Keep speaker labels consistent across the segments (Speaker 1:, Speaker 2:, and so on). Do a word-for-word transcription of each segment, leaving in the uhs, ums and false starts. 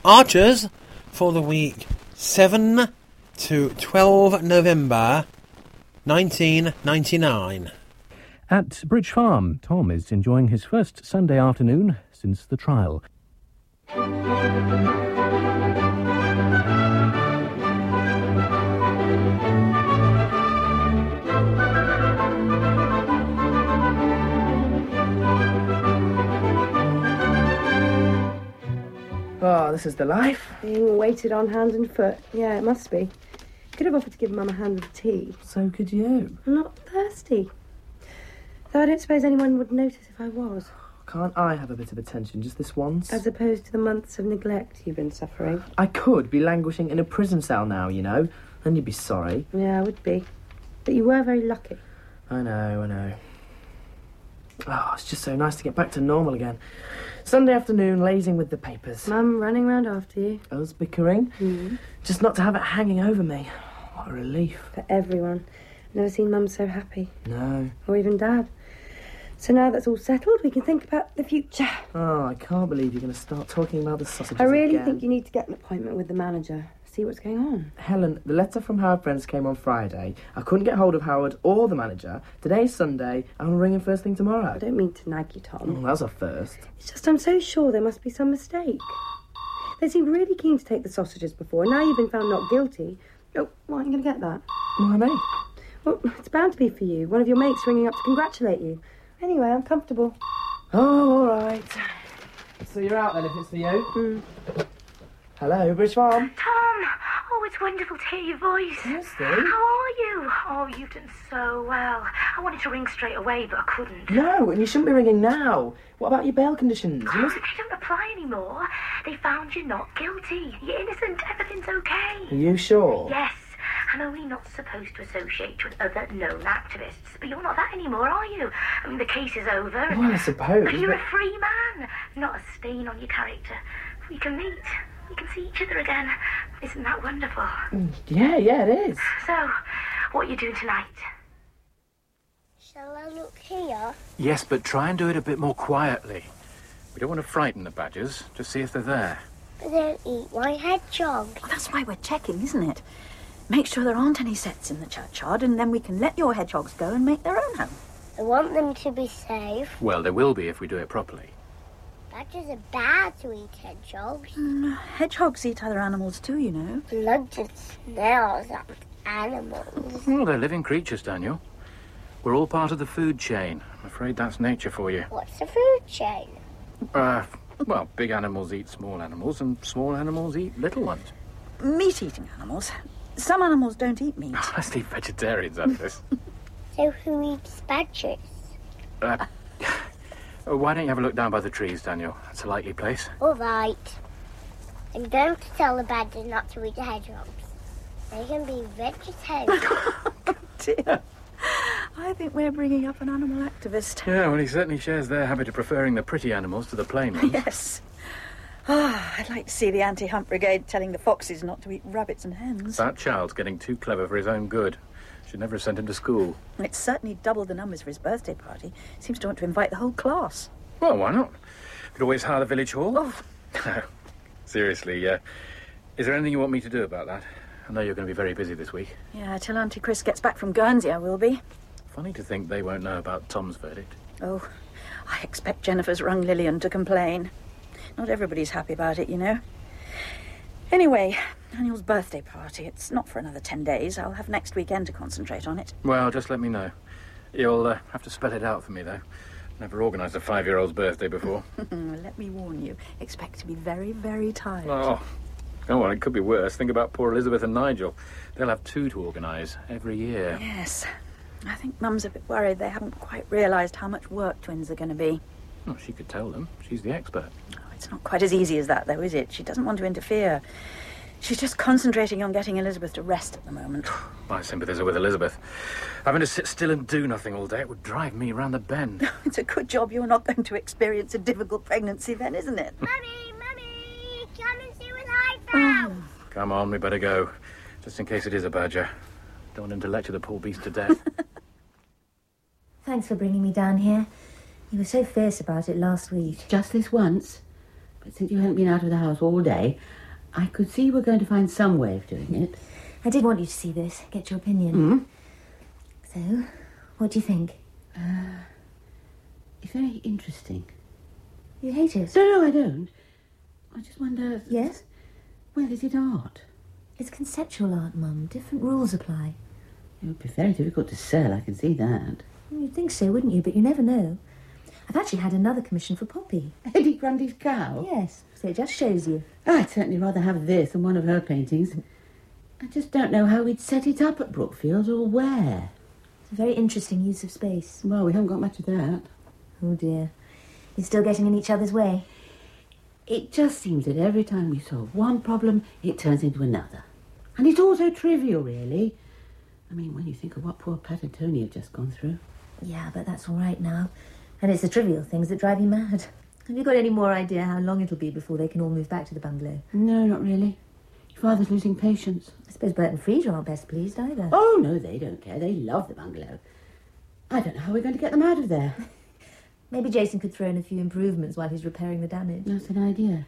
Speaker 1: Archers for the week seven to twelve November nineteen ninety-nine.
Speaker 2: At Bridge Farm, Tom is enjoying his first Sunday afternoon since the trial.
Speaker 3: Oh, this is the life.
Speaker 4: Being waited on hand and foot. Yeah, it must be. Could have offered to give Mum a hand with tea.
Speaker 3: So could you.
Speaker 4: I'm not thirsty. Though I don't suppose anyone would notice if I was.
Speaker 3: Can't I have a bit of attention just this once?
Speaker 4: As opposed to the months of neglect you've been suffering.
Speaker 3: I could be languishing in a prison cell now, you know. Then you'd be sorry.
Speaker 4: Yeah, I would be. But you were very lucky.
Speaker 3: I know, I know. Oh, it's just so nice to get back to normal again. Sunday afternoon, lazing with the papers.
Speaker 4: Mum running round after you.
Speaker 3: Us bickering.
Speaker 4: Mm.
Speaker 3: Just not to have it hanging over me. What a relief.
Speaker 4: For everyone. Never seen Mum so happy.
Speaker 3: No.
Speaker 4: Or even Dad. So now that's all settled, we can think about the future.
Speaker 3: Oh, I can't believe you're going to start talking about the sausages
Speaker 4: I really
Speaker 3: again.
Speaker 4: think you need to get an appointment with the manager. See what's going on.
Speaker 3: Helen, the letter from Howard Friends came on Friday. I couldn't get hold of Howard or the manager. Today's Sunday. I'm ringing first thing tomorrow.
Speaker 4: I don't mean to nag you, Tom.
Speaker 3: Oh, that's a first.
Speaker 4: It's just I'm so sure there must be some mistake. They seemed really keen to take the sausages before, and now you've been found not guilty. Oh, why aren't you going to get that?
Speaker 3: Why me?
Speaker 4: Well, it's bound to be for you. One of your mates ringing up to congratulate you. Anyway, I'm comfortable.
Speaker 3: Oh, all right. So you're out then if it's for you?
Speaker 4: Mm.
Speaker 3: Hello, Bridge Farm.
Speaker 5: Tom! Oh, it's wonderful to hear your voice.
Speaker 3: Kirsty?
Speaker 5: How are you? Oh, you've done so well. I wanted to ring straight away, but I couldn't.
Speaker 3: No, and you shouldn't be ringing now. What about your bail conditions? You must...
Speaker 5: They don't apply anymore. They found you not guilty. You're innocent. Everything's okay.
Speaker 3: Are you sure?
Speaker 5: Yes. I'm only not supposed to associate you with other known activists. But you're not that anymore, are you? I mean, the case is over. And...
Speaker 3: Well, I suppose.
Speaker 5: But you're
Speaker 3: but...
Speaker 5: a free man. Not a stain on your character. We can meet. We can see each other again. Isn't that wonderful?
Speaker 3: Yeah, yeah, it is.
Speaker 5: So, what are you doing tonight?
Speaker 6: Shall I look here?
Speaker 7: Yes, but try and do it a bit more quietly. We don't want to frighten the badgers. Just see if they're there.
Speaker 6: But don't eat my hedgehog.
Speaker 8: Well, that's why we're checking, isn't it? Make sure there aren't any sets in the churchyard, and then we can let your hedgehogs go and make their own home.
Speaker 6: I want them to be safe.
Speaker 7: Well, there will be if we do it properly.
Speaker 6: Badgers are bad to eat hedgehogs.
Speaker 8: Mm, hedgehogs eat other animals too, you know.
Speaker 6: Blood and snails are animals.
Speaker 7: Well, they're living creatures, Daniel. We're all part of the food chain. I'm afraid that's nature for you.
Speaker 6: What's the food chain?
Speaker 7: Uh, well, big animals eat small animals, and small animals eat little ones.
Speaker 8: Meat-eating animals. Some animals don't eat meat.
Speaker 7: Let's leave vegetarians out of this.
Speaker 6: So who eats badgers?
Speaker 7: Uh, why don't you have a look down by the trees, Daniel? That's a likely place.
Speaker 6: All right. I'm going to tell the badgers not to eat the hedgehogs. They can be vegetarians.
Speaker 8: Oh, dear. I think we're bringing up an animal activist.
Speaker 7: Yeah, well, he certainly shares their habit of preferring the pretty animals to the plain ones.
Speaker 8: Yes. Ah, I'd like to see the anti-hump brigade telling the foxes not to eat rabbits and hens.
Speaker 7: That child's getting too clever for his own good. Should never have sent him to school.
Speaker 8: Well, it's certainly doubled the numbers for his birthday party. Seems to want to invite the whole class.
Speaker 7: Well, why not? Could always hire the village hall.
Speaker 8: Oh.
Speaker 7: Seriously, uh, is there anything you want me to do about that? I know you're going to be very busy this week.
Speaker 8: Yeah, till Auntie Chris gets back from Guernsey, I will be.
Speaker 7: Funny to think they won't know about Tom's verdict.
Speaker 8: Oh, I expect Jennifer's rung Lillian to complain. Not everybody's happy about it, you know. Anyway, Daniel's birthday party. It's not for another ten days. I'll have next weekend to concentrate on it.
Speaker 7: Well, just let me know. You'll uh, have to spell it out for me, though. Never organised a five-year-old's birthday before.
Speaker 8: Let me warn you. Expect to be very, very tired.
Speaker 7: Oh. Oh, well, it could be worse. Think about poor Elizabeth and Nigel. They'll have two to organise every year.
Speaker 8: Yes. I think Mum's a bit worried they haven't quite realised how much work twins are going to be.
Speaker 7: Well, she could tell them. She's the expert.
Speaker 8: Oh, it's not quite as easy as that, though, is it? She doesn't want to interfere. She's just concentrating on getting Elizabeth to rest at the moment.
Speaker 7: My sympathies are with Elizabeth. Having to sit still and do nothing all day, it would drive me round the bend.
Speaker 8: It's a good job you're not going to experience a difficult pregnancy then, isn't it?
Speaker 6: Mummy, Mummy, come and see what I found.
Speaker 7: Oh. Come on, we better go. Just in case it is a badger. Don't want him to lecture the poor beast to death.
Speaker 9: Thanks for bringing me down here. You were so fierce about it last week.
Speaker 10: Just this once.
Speaker 9: But since you haven't been out of the house all day, I could see we're going to find some way of doing it.
Speaker 10: I did want you to see this, get your opinion.
Speaker 9: Mm.
Speaker 10: So, what do you think?
Speaker 9: Uh, it's very interesting.
Speaker 10: You hate it?
Speaker 9: No, no, I don't. I just wonder...
Speaker 10: Yes?
Speaker 9: Well, is it art?
Speaker 10: It's conceptual art, Mum. Different rules apply.
Speaker 9: It would be very difficult to sell, I can see that.
Speaker 10: Well, you'd think so, wouldn't you? But you never know. I've actually had another commission for Poppy.
Speaker 9: Eddie Grundy's cow?
Speaker 10: Yes, so it just shows you.
Speaker 9: Oh, I'd certainly rather have this than one of her paintings. I just don't know how we'd set it up at Brookfield or where.
Speaker 10: It's a very interesting use of space.
Speaker 9: Well, we haven't got much of that.
Speaker 10: Oh, dear. You're still getting in each other's way?
Speaker 9: It just seems that every time we solve one problem, it turns into another. And it's all so trivial, really. I mean, when you think of what poor Pat and Tony have just gone through.
Speaker 10: Yeah, but that's all right now. And it's the trivial things that drive you mad. Have you got any more idea how long it'll be before they can all move back to the bungalow?
Speaker 9: No, not really. Your father's losing patience.
Speaker 10: I suppose Bert and Frida aren't best pleased either.
Speaker 9: Oh, no, they don't care. They love the bungalow. I don't know how we're going to get them out of there.
Speaker 10: Maybe Jason could throw in a few improvements while he's repairing the damage.
Speaker 9: That's an idea.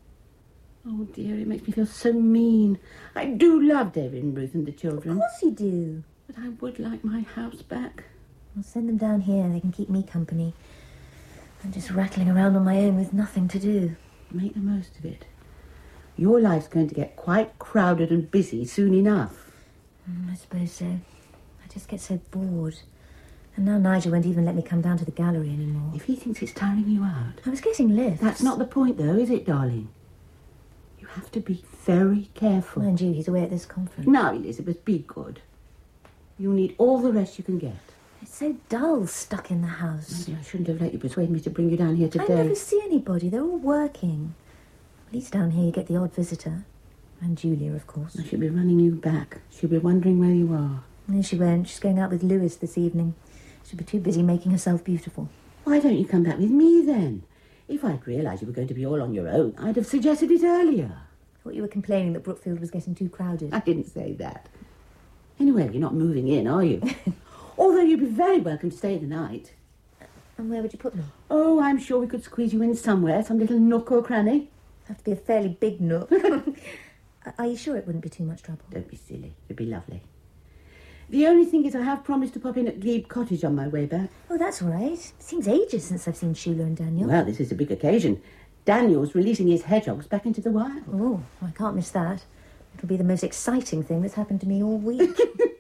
Speaker 9: Oh, dear, it makes me feel so mean. I do love David and Ruth and the children.
Speaker 10: Of course you do.
Speaker 9: But I would like my house back.
Speaker 10: I'll send them down here. They can keep me company. I'm just rattling around on my own with nothing to do.
Speaker 9: Make the most of it. Your life's going to get quite crowded and busy soon enough.
Speaker 10: Mm, I suppose so. I just get so bored. And now Nigel won't even let me come down to the gallery anymore.
Speaker 9: If he thinks it's tiring you out...
Speaker 10: I was getting lifts.
Speaker 9: That's not the point, though, is it, darling? You have to be very careful.
Speaker 10: Mind you, he's away at this conference.
Speaker 9: Now, Elizabeth, be good. You need all the rest you can get.
Speaker 10: It's so dull, stuck in the house.
Speaker 9: Maybe I shouldn't have let you persuade me to bring you down here today.
Speaker 10: I never see anybody. They're all working. At least down here you get the odd visitor. And Julia, of course.
Speaker 9: She'll be running you back. She'll be wondering where you are.
Speaker 10: No, she won't. She's going out with Lewis this evening. She'll be too busy making herself beautiful.
Speaker 9: Why don't you come back with me, then? If I'd realised you were going to be all on your own, I'd have suggested it earlier.
Speaker 10: I thought you were complaining that Brookfield was getting too crowded.
Speaker 9: I didn't say that. Anyway, you're not moving in, are you? Although you'd be very welcome to stay the night.
Speaker 10: And where would you put me?
Speaker 9: Oh, I'm sure we could squeeze you in somewhere, some little nook or cranny.
Speaker 10: Have to be a fairly big nook. Are you sure it wouldn't be too much trouble?
Speaker 9: Don't be silly. It'd be lovely. The only thing is I have promised to pop in at Glebe Cottage on my way back.
Speaker 10: Oh, that's all right. It seems ages since I've seen Sheila and Daniel.
Speaker 9: Well, this is a big occasion. Daniel's releasing his hedgehogs back into the wild.
Speaker 10: Oh, I can't miss that. It'll be the most exciting thing that's happened to me all week.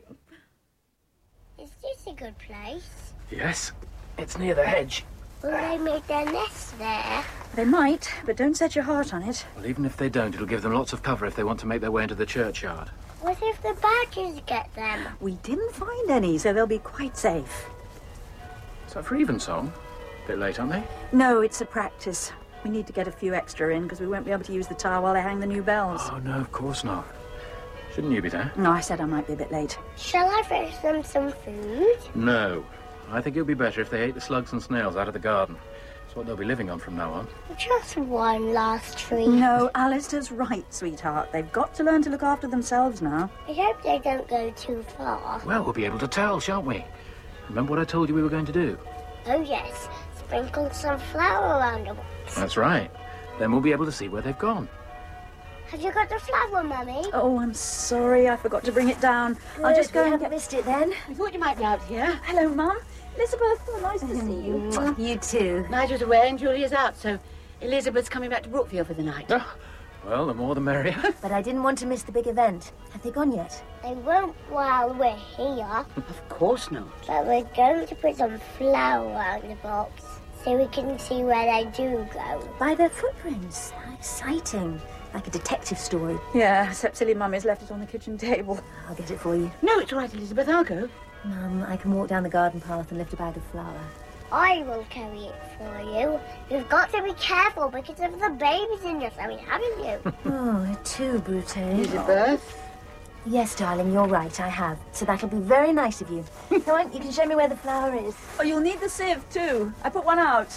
Speaker 6: Is this a good place?
Speaker 7: Yes, it's near the hedge.
Speaker 6: Will they make their nest there?
Speaker 8: They might, but don't set your heart on it.
Speaker 7: Well, even if they don't, it'll give them lots of cover if they want to make their way into the churchyard.
Speaker 6: What if the badgers get them?
Speaker 8: We didn't find any, so they'll be quite safe.
Speaker 7: Is that for Evensong? Bit late, aren't they?
Speaker 8: No, it's a practice. We need to get a few extra in because we won't be able to use the tower while they hang the new bells.
Speaker 7: Oh, no, of course not. Shouldn't you be there?
Speaker 8: No, I said I might be a bit late.
Speaker 6: Shall I fetch them some food?
Speaker 7: No. I think it would be better if they ate the slugs and snails out of the garden. It's what they'll be living on from now on.
Speaker 6: Just one last treat.
Speaker 8: No, Alistair's right, sweetheart. They've got to learn to look after themselves now.
Speaker 6: I hope they don't go too far.
Speaker 7: Well, we'll be able to tell, shan't we? Remember what I told you we were going to do?
Speaker 6: Oh, yes. Sprinkle some flour around them.
Speaker 7: That's right. Then we'll be able to see where they've gone.
Speaker 6: Have you got the flour, Mummy?
Speaker 8: Oh, I'm sorry. I forgot to bring it down.
Speaker 10: Good,
Speaker 8: I'll just go
Speaker 10: we
Speaker 8: and
Speaker 10: haven't
Speaker 8: get...
Speaker 10: missed it then.
Speaker 9: I thought you might be out here.
Speaker 8: Hello, Mum. Elizabeth, oh, nice to see you.
Speaker 10: Mm, you too.
Speaker 9: Nigel's away and Julia's out, so Elizabeth's coming back to Brookfield for the night.
Speaker 7: Oh, well, the more the merrier.
Speaker 10: But I didn't want to miss the big event. Have they gone yet?
Speaker 6: They won't while we're here.
Speaker 9: Of course not.
Speaker 6: But we're going to put some flour around the box so we can see where they do go.
Speaker 10: By their footprints. How exciting. Like a detective story.
Speaker 8: Yeah, except silly Mummy's left it on the kitchen table.
Speaker 10: I'll get it for you.
Speaker 9: No, it's all right, Elizabeth. I'll go.
Speaker 10: Mum, I can walk down the garden path and lift a bag of flour.
Speaker 6: I will carry it for you. You've got to be careful because of the babies in your stomach, haven't you?
Speaker 10: Oh, too, Brute.
Speaker 9: Elizabeth?
Speaker 10: Yes, darling, you're right, I have. So that'll be very nice of you. Come on, you can show me where the flour is.
Speaker 8: Oh, you'll need the sieve, too. I put one out.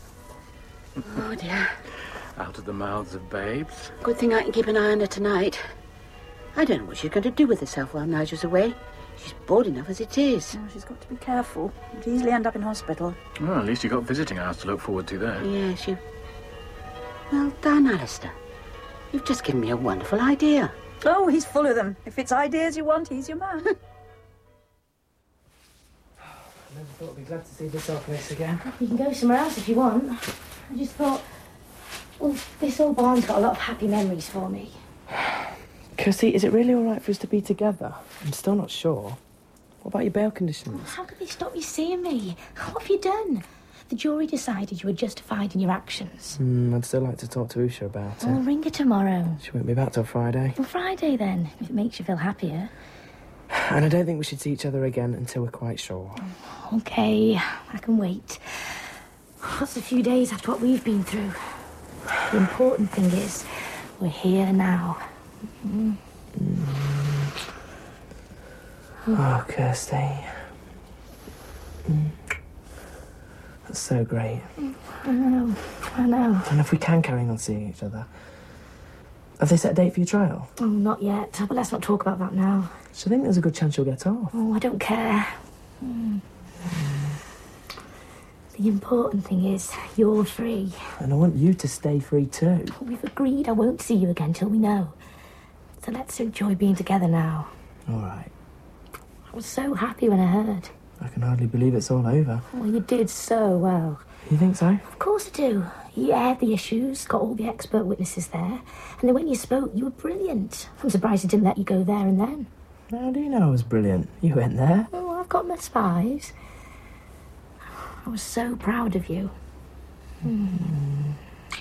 Speaker 9: Oh, dear.
Speaker 7: Out of the mouths of babes.
Speaker 9: Good thing I can keep an eye on her tonight. I don't know what she's going to do with herself while Nigel's away. She's bored enough as it is.
Speaker 8: Oh, she's got to be careful. She'd easily end up in hospital.
Speaker 7: Well, at least you've got visiting hours to look forward to there.
Speaker 9: Yes, you... Well done, Alistair. You've just given me a wonderful idea.
Speaker 8: Oh, he's full of them. If it's ideas you want, he's your man.
Speaker 3: I never thought I'd be glad to see this old place again.
Speaker 10: You can go somewhere else if you want. I just thought, well, this old barn's got a lot of happy memories for me.
Speaker 3: Kirsty, is it really all right for us to be together? I'm still not sure. What about your bail conditions?
Speaker 10: How could they stop you seeing me? What have you done? The jury decided you were justified in your actions.
Speaker 3: Mm, I'd still like to talk to Usha about it.
Speaker 10: I'll ring her tomorrow.
Speaker 3: She won't be back till Friday.
Speaker 10: Well, Friday then, if it makes you feel happier.
Speaker 3: And I don't think we should see each other again until we're quite sure.
Speaker 10: Okay, I can wait. That's a few days after what we've been through. The important thing is, we're here now. Mm.
Speaker 3: Mm. Oh, Kirsty. Mm. That's so great.
Speaker 10: I know, I know.
Speaker 3: And if we can carry on seeing each other. Have they set a date for your trial?
Speaker 10: Oh, not yet. But let's not talk about that now.
Speaker 3: So I think there's a good chance you'll get off.
Speaker 10: Oh, I don't care. Mm. The important thing is, you're free.
Speaker 3: And I want you to stay free too.
Speaker 10: We've agreed I won't see you again till we know. So let's enjoy being together now.
Speaker 3: All right.
Speaker 10: I was so happy when I heard.
Speaker 3: I can hardly believe it's all over.
Speaker 10: Oh, you did so well.
Speaker 3: You think so?
Speaker 10: Of course I do. You aired the issues, got all the expert witnesses there, and then when you spoke, you were brilliant. I'm surprised he didn't let you go there and then.
Speaker 3: How do you know I was brilliant? You went there.
Speaker 10: Oh, I've got my spies. I was so proud of you. Mm.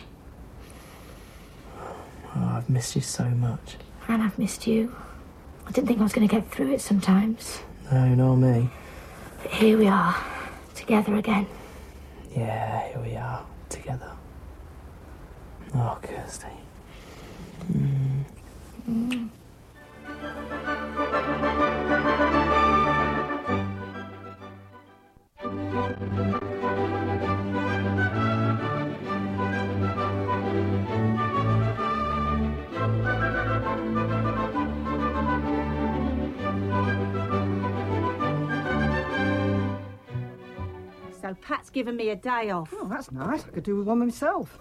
Speaker 3: Oh, I've missed you so much.
Speaker 10: And I've missed you. I didn't think I was going to get through it sometimes.
Speaker 3: No, nor me.
Speaker 10: But here we are, together again.
Speaker 3: Yeah, here we are, together. Oh, Kirsty. Mm.
Speaker 10: Mm.
Speaker 11: So Pat's given me a day off.
Speaker 12: Oh, that's nice. I could do with one myself.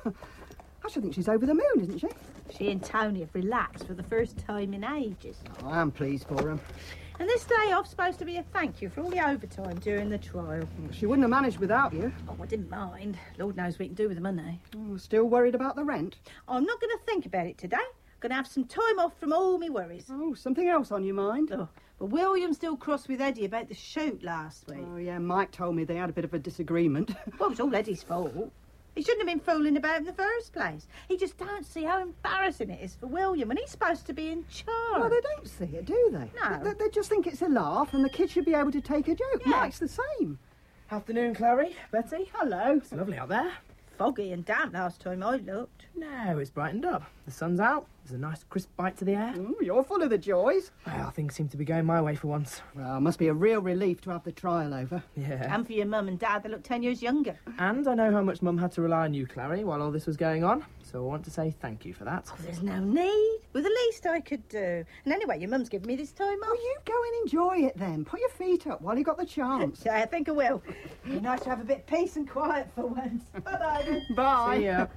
Speaker 12: I should think she's over the moon, isn't she?
Speaker 11: She and Tony have relaxed for the first time in ages.
Speaker 12: Oh, I am pleased for them.
Speaker 11: And this day off's supposed to be a thank you for all the overtime during the trial.
Speaker 12: She wouldn't have managed without you.
Speaker 11: Oh, I didn't mind. Lord knows what we can do with the money.
Speaker 12: Oh, still worried about the rent?
Speaker 11: I'm not going to think about it today. Going to have some time off from all my worries.
Speaker 12: Oh, something else on your mind?
Speaker 11: Oh, but William's still cross with Eddie about the shoot last week.
Speaker 12: Oh, yeah, Mike told me they had a bit of a disagreement.
Speaker 11: Well, it was all Eddie's fault. He shouldn't have been fooling about in the first place. He just don't see how embarrassing it is for William when he's supposed to be in charge.
Speaker 12: Well, they don't see it, do they?
Speaker 11: No.
Speaker 12: They, they just think it's a laugh and the kids should be able to take a joke.
Speaker 11: Yeah.
Speaker 12: Mike's the same.
Speaker 3: Afternoon, Clary. Betty.
Speaker 12: Hello.
Speaker 3: It's lovely out there.
Speaker 11: Foggy and damp last time I looked.
Speaker 3: No, it's brightened up. The sun's out. There's a nice crisp bite to the air.
Speaker 12: Ooh, you're full of the joys.
Speaker 3: Well, things seem to be going my way for once.
Speaker 12: Well, it must be a real relief to have the trial over.
Speaker 3: Yeah.
Speaker 11: And for your mum and dad, they look ten years younger.
Speaker 3: And I know how much Mum had to rely on you, Clary, while all this was going on. So I want to say thank you for that.
Speaker 11: Oh, there's no need. We're the least I could do. And anyway, your mum's given me this time off.
Speaker 12: Well, you go and enjoy it then. Put your feet up while you got the chance.
Speaker 11: Yeah, I think I will. Be nice to have a bit of peace and quiet for once. Bye-bye then.
Speaker 12: Bye.
Speaker 3: See ya.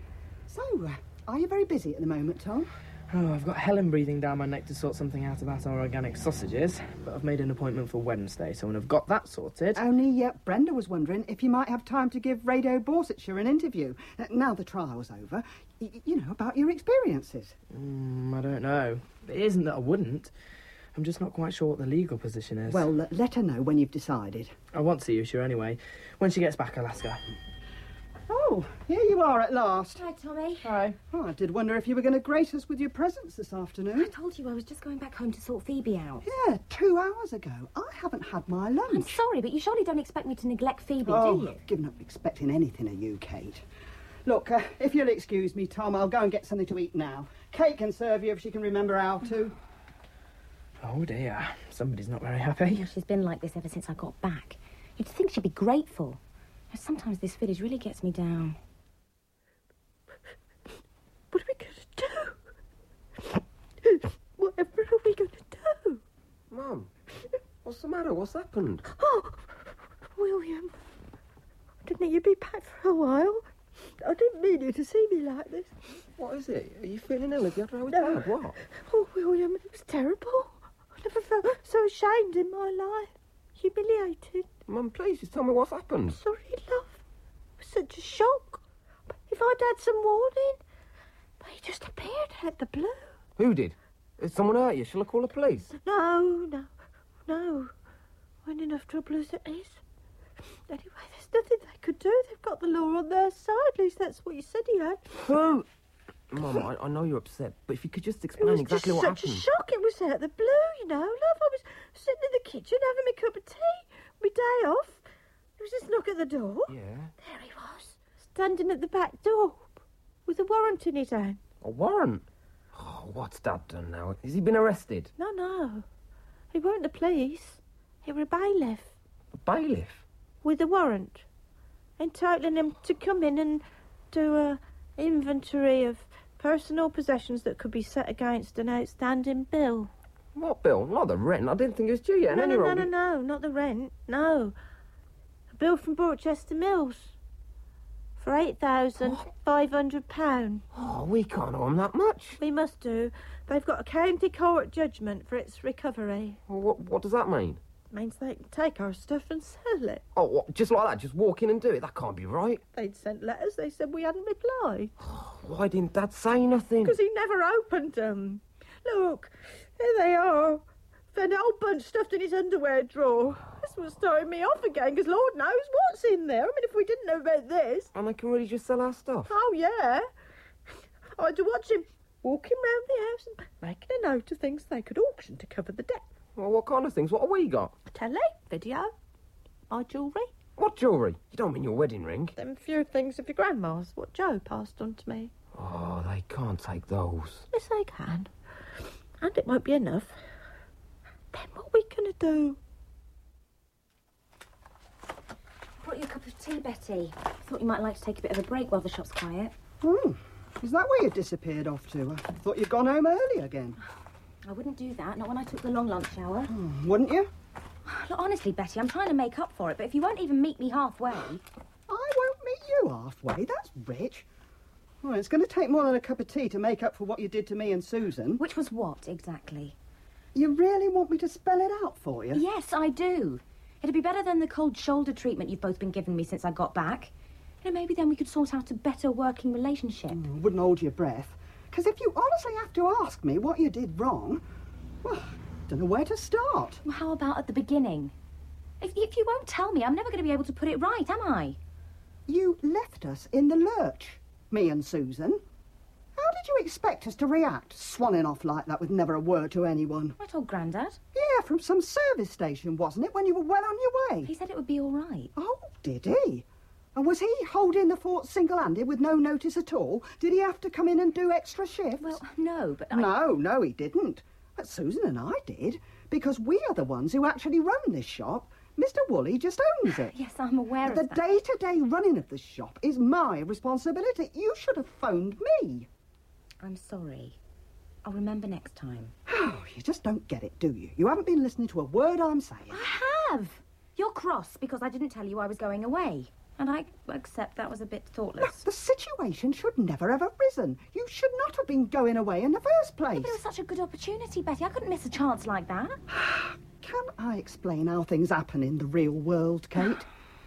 Speaker 12: So, uh, are you very busy at the moment, Tom?
Speaker 3: Oh, I've got Helen breathing down my neck to sort something out about our organic sausages, but I've made an appointment for Wednesday, so when I've got that sorted...
Speaker 12: Only uh, Brenda was wondering if you might have time to give Radio Borsetshire an interview. Uh, now the trial's over, y you know, about your experiences.
Speaker 3: Mm, I don't know. It isn't that I wouldn't. I'm just not quite sure what the legal position is.
Speaker 12: Well, uh, let her know when you've decided.
Speaker 3: I want to see Usha anyway. When she gets back, I'll ask her.
Speaker 12: Oh, here you are at last.
Speaker 10: Hi, Tommy.
Speaker 3: Hi.
Speaker 12: Oh, I did wonder if you were going to grace us with your presence this afternoon.
Speaker 10: I told you I was just going back home to sort Phoebe out.
Speaker 12: Yeah, two hours ago. I haven't had my lunch.
Speaker 10: I'm sorry, but you surely don't expect me to neglect Phoebe,
Speaker 12: oh,
Speaker 10: do you?
Speaker 12: I've given up expecting anything of you, Kate. Look, uh, if you'll excuse me, Tom, I'll go and get something to eat now. Kate can serve you if she can remember how to.
Speaker 3: Oh, dear. Somebody's not very happy.
Speaker 10: Yeah, she's been like this ever since I got back. You'd think she'd be grateful. Sometimes this village really gets me down.
Speaker 11: What are we going to do? Whatever are we going to do?
Speaker 13: Mum, what's the matter? What's happened?
Speaker 11: Oh, William. Didn't you be back for a while? I, didn't mean you to see me like this.
Speaker 13: What is it? Are you feeling ill? Have you had a row with
Speaker 11: No.
Speaker 13: Dad? What?
Speaker 11: Oh, William, it was terrible. I never felt so ashamed in my life. Humiliated.
Speaker 13: Mum, please, just tell me what's happened.
Speaker 11: Sorry, love. It was such a shock. If I'd had some warning. But he just appeared out the blue.
Speaker 13: Who did? Has someone hurt you? Shall I call the police?
Speaker 11: No, no, no. We're in enough trouble as it is. Anyway, there's nothing they could do. They've got the law on their side. At least that's what you said he had.
Speaker 13: Who? Mum, I, I know you're upset, but if you could just
Speaker 11: It
Speaker 13: explain
Speaker 11: was
Speaker 13: exactly
Speaker 11: just
Speaker 13: what
Speaker 11: such
Speaker 13: happened.
Speaker 11: a shock. It was out of the blue, you know, love. I was sitting in the kitchen having my cup of tea, my day off. There was this knock at the door.
Speaker 13: Yeah.
Speaker 11: There he was, standing at the back door with a warrant in his hand.
Speaker 13: A warrant? Oh, what's Dad done now? Has he been arrested?
Speaker 11: No, no. He weren't the police. He were a bailiff
Speaker 13: A bailiff?
Speaker 11: with a warrant, entitling him to come in and do a inventory of personal possessions that could be set against an outstanding bill.
Speaker 13: What bill? Not the rent. I didn't think it was due yet.
Speaker 11: No,
Speaker 13: and
Speaker 11: no,
Speaker 13: any
Speaker 11: no,
Speaker 13: road-
Speaker 11: no, no, not the rent. No. A bill from Borchester Mills for eight thousand five hundred pounds.
Speaker 13: Oh, we can't owe him that much.
Speaker 11: We must do. They've got a county court judgment for its recovery.
Speaker 13: Well, what, what does that mean?
Speaker 11: Means they can take our stuff and sell it.
Speaker 13: Oh, what, just like that? Just walk in and do it? That can't be right.
Speaker 11: They'd sent letters. They said we hadn't replied.
Speaker 13: Why didn't Dad say nothing?
Speaker 11: Because he never opened them. Look, here they are. Found a whole bunch stuffed in his underwear drawer. This was starting me off again, because Lord knows what's in there. I mean, if we didn't know about this.
Speaker 13: And they can really just sell our stuff?
Speaker 11: Oh, yeah. I had to watch him walking round the house and making a note of things they could auction to cover the debt.
Speaker 13: Well, what kind of things? What have we got?
Speaker 11: A telly, video, my jewellery.
Speaker 13: What jewellery? You don't mean your wedding ring?
Speaker 11: Them few things of your grandma's, what Joe passed on to me.
Speaker 13: Oh, they can't take those.
Speaker 11: Yes, they can. And it won't be enough. Then what are we going to do?
Speaker 10: Brought you a cup of tea, Betty. Thought you might like to take a bit of a break while the shop's quiet.
Speaker 12: Oh, is that where you disappeared off to? I thought you'd gone home early again.
Speaker 10: I wouldn't do that, not when I took the long lunch hour.
Speaker 12: Hmm, wouldn't you?
Speaker 10: Look, honestly, Betty, I'm trying to make up for it, but if you won't even meet me halfway...
Speaker 12: I won't meet you halfway, that's rich. Well, it's going to take more than a cup of tea to make up for what you did to me and Susan.
Speaker 10: Which was what, exactly?
Speaker 12: You really want me to spell it out for you?
Speaker 10: Yes, I do. It'd be better than the cold shoulder treatment you've both been giving me since I got back. You know, maybe then we could sort out a better working relationship.
Speaker 12: I wouldn't hold your breath. Because if you honestly have to ask me what you did wrong, well, I don't know where to start.
Speaker 10: Well, how about at the beginning? If, if you won't tell me, I'm never going to be able to put it right, am I?
Speaker 12: You left us in the lurch, me and Susan. How did you expect us to react, swanning off like that with never a word to anyone?
Speaker 10: I told Grandad.
Speaker 12: Yeah, from some service station, wasn't it, when you were well on your way?
Speaker 10: He said it would be all right.
Speaker 12: Oh, did he? And was he holding the fort single-handed with no notice at all? Did he have to come in and do extra shifts?
Speaker 10: Well, no, but I...
Speaker 12: No, no, he didn't. But Susan and I did, because we are the ones who actually run this shop. Mister Woolley just owns it.
Speaker 10: Yes, I'm aware
Speaker 12: the
Speaker 10: of that.
Speaker 12: The day-to-day running of the shop is my responsibility. You should have phoned me.
Speaker 10: I'm sorry. I'll remember next time.
Speaker 12: Oh, you just don't get it, do you? You haven't been listening to a word I'm saying.
Speaker 10: I have. You're cross because I didn't tell you I was going away. And I accept that was a bit thoughtless.
Speaker 12: The situation should never have arisen. You should not have been going away in the first place.
Speaker 10: Yeah, but it was such a good opportunity, Betty. I couldn't miss a chance like that.
Speaker 12: Can I explain how things happen in the real world, Kate?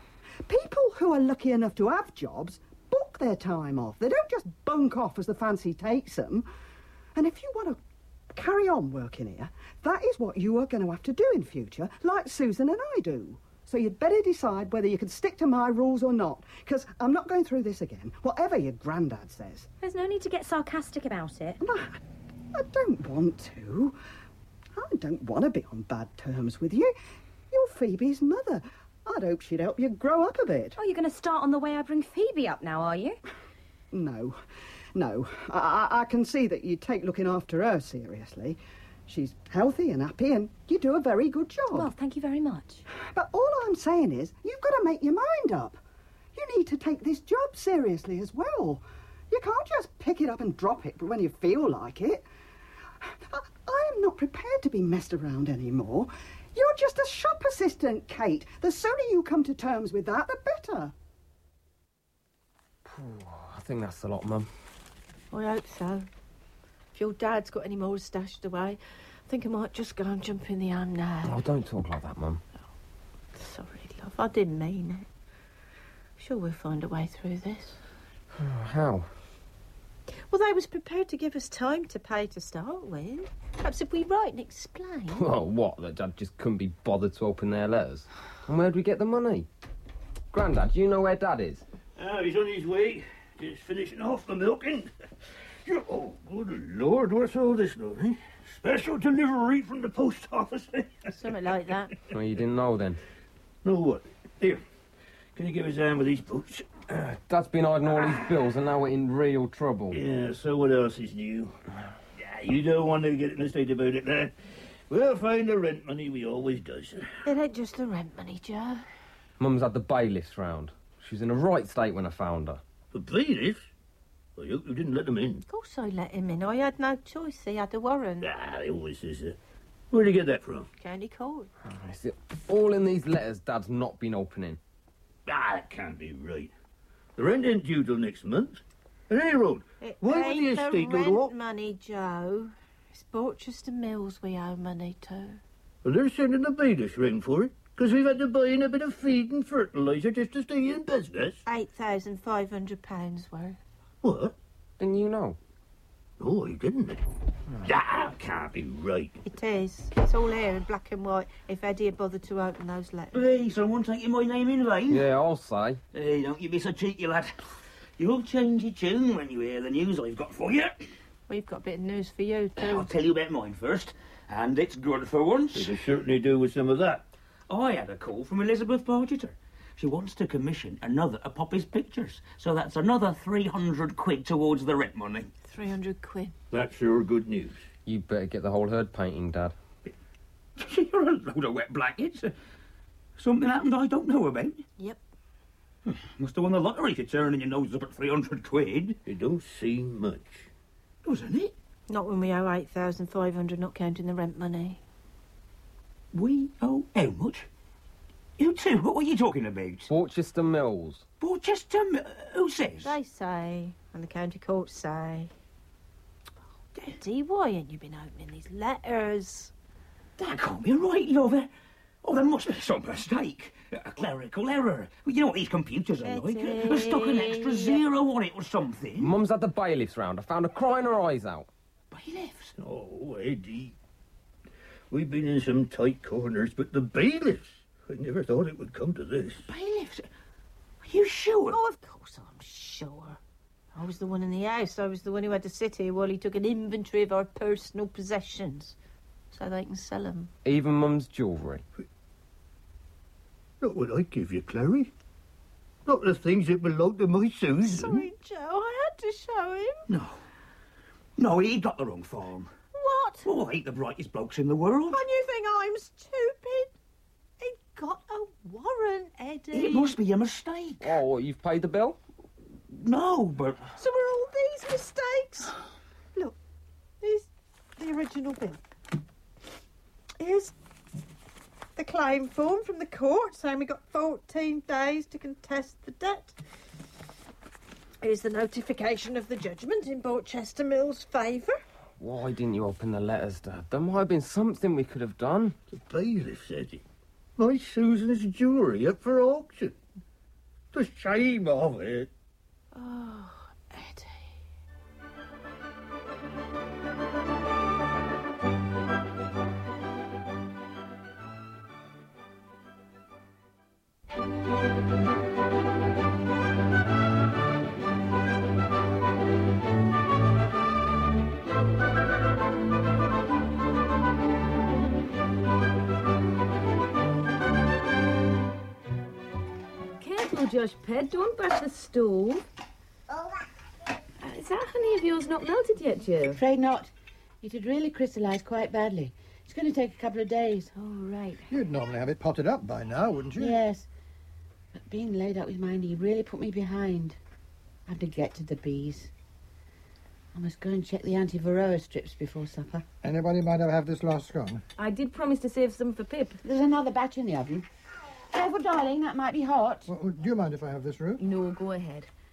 Speaker 12: People who are lucky enough to have jobs book their time off. They don't just bunk off as the fancy takes them. And if you want to carry on working here, that is what you are going to have to do in future, like Susan and I do. So you'd better decide whether you can stick to my rules or not, because I'm not going through this again, whatever your granddad says.
Speaker 10: There's no need to get sarcastic about it.
Speaker 12: No, I don't want to. I don't want to be on bad terms with you. You're Phoebe's mother. I'd hope she'd help you grow up a bit.
Speaker 10: Oh, you're going to start on the way I bring Phoebe up now, are you?
Speaker 12: No, no. I, I, I can see that you take looking after her seriously. She's healthy and happy, and you do a very good job.
Speaker 10: Well, thank you very much.
Speaker 12: But all I'm saying is, you've got to make your mind up. You need to take this job seriously as well. You can't just pick it up and drop it when you feel like it. I, I am not prepared to be messed around anymore. You're just a shop assistant, Kate. The sooner you come to terms with that, the better.
Speaker 13: think that's a lot, Mum.
Speaker 11: I hope so. If your dad's got any more stashed away, I think I might just go and jump in the ham now.
Speaker 13: Oh, don't talk like that, Mum.
Speaker 11: Sorry, love, I didn't mean it. Sure we'll find a way through this.
Speaker 13: How?
Speaker 11: Well, they was prepared to give us time to pay to start with. Perhaps if we write and explain.
Speaker 13: Well, what? That Dad just couldn't be bothered to open their letters? And where'd we get the money? Grandad, do you know where Dad is?
Speaker 14: Ah, he's on his way. Just finishing off the milking. Oh, good Lord, what's all this, though, eh? Special delivery from the post office, eh?
Speaker 11: Something like that.
Speaker 13: Well, you didn't know then?
Speaker 14: No what? Here, can you give us a hand with these boots?
Speaker 13: Uh, Dad's been hiding all these bills and now we're in real trouble.
Speaker 14: Yeah, so what else is new? Yeah, you don't want to get in a state about it, lad. We'll find the rent money we always does.
Speaker 11: It ain't just the rent money, Joe.
Speaker 13: Mum's had the bailiffs round. She was in a right state when I found her.
Speaker 14: The bailiffs? I hope you didn't let them in.
Speaker 11: Of course I let him in. I had no choice. He had a warrant.
Speaker 14: Ah, they always says that. Where'd you get that from?
Speaker 11: County Court.
Speaker 13: Oh, is it all in these letters Dad's not been opening?
Speaker 14: Ah, that can't be right. The rent ain't due till next month. And any road,
Speaker 11: It
Speaker 14: why would
Speaker 11: ain't
Speaker 14: the
Speaker 11: the
Speaker 14: estate go
Speaker 11: rent
Speaker 14: to what?
Speaker 11: money, Joe. It's Borchester Mills we owe money to.
Speaker 14: Well, they're sending the bailiffs ring for it. Because we've had to buy in a bit of feed and fertiliser just to stay in business.
Speaker 11: Eight thousand five hundred pounds worth.
Speaker 14: What?
Speaker 13: Didn't you know?
Speaker 14: Oh, I didn't. That can't be right.
Speaker 11: It is. It's all here in black and white. If Eddie had bothered to open those letters.
Speaker 14: Hey, someone taking my name in vain?
Speaker 13: Yeah, I'll say.
Speaker 14: Hey, don't you be so cheeky, lad. You'll change your tune when you hear the news I've got for you.
Speaker 11: We've got a bit of news for you, too.
Speaker 14: I'll tell you about mine first. And it's good for once. It'll certainly do with some of that. I had a call from Elizabeth Bargeter. She wants to commission another of Poppy's pictures. So that's another three hundred quid towards the rent money.
Speaker 11: three hundred quid.
Speaker 14: That's sure good news.
Speaker 13: You better get the whole herd painting, Dad.
Speaker 14: You're a load of wet blankets. Something happened I don't know about.
Speaker 11: Yep.
Speaker 14: Must have won the lottery to turning your nose up at three hundred quid. It don't seem much. Doesn't it?
Speaker 11: Not when we owe eight thousand five hundred, not counting the rent money.
Speaker 14: We owe how much? You two, what were you talking about?
Speaker 13: Borchester Mills.
Speaker 14: Borchester Mills? Who says?
Speaker 11: They say, and the county courts say. Eddie, why ain't you been opening these letters?
Speaker 14: That can't be right, love. Oh, there must be some mistake. A clerical error. Well, you know what these computers are like. They stuck an extra zero on it or something.
Speaker 13: Mum's had the bailiffs round. I found her crying her eyes out.
Speaker 14: Bailiffs? Oh, Eddie. We've been in some tight corners, but the bailiffs... I never thought it would come to this. Bailiffs? Are you sure?
Speaker 11: Oh, of course I'm sure. I was the one in the house. I was the one who had to sit here while he took an inventory of our personal possessions so they can sell them.
Speaker 13: Even Mum's jewellery.
Speaker 14: Not what I give you, Clary. Not the things that belong to my Susan.
Speaker 11: Sorry, Joe. I had to show him.
Speaker 14: No. No, he got the wrong form.
Speaker 11: What?
Speaker 14: Oh, I ain't the brightest blokes in the world.
Speaker 11: And you think I'm stupid? He got a warrant, Eddie.
Speaker 14: It must be a mistake.
Speaker 13: Oh, you've paid the bill?
Speaker 14: No, but...
Speaker 11: So were all these mistakes? Look, here's the original bill. Here's the claim form from the court saying we got fourteen days to contest the debt. Here's the notification of the judgment in Borchester Mills' favour.
Speaker 13: Why didn't you open the letters, Dad? There might have been something we could have done.
Speaker 14: The bailiff said it. My Susan's jewellery up for auction. The shame of it.
Speaker 11: Oh, Eddie.
Speaker 15: Careful, Josh Ped, don't bash the stove. Uh, is that honey of yours not melted yet, Joe?
Speaker 9: Afraid not. It had really crystallised quite badly. It's going to take a couple of days.
Speaker 15: Oh, right.
Speaker 16: You'd normally have it potted up by now, wouldn't you?
Speaker 9: Yes. But being laid up with Mindy really put me behind. I had to get to the bees. I must go and check the anti-varroa strips before supper.
Speaker 16: Anybody might have had this last scone.
Speaker 15: I did promise to save some for Pip.
Speaker 9: There's another batch in the oven. Careful, darling, that might be hot.
Speaker 16: Well, do you mind if I have this root?
Speaker 15: No, go ahead.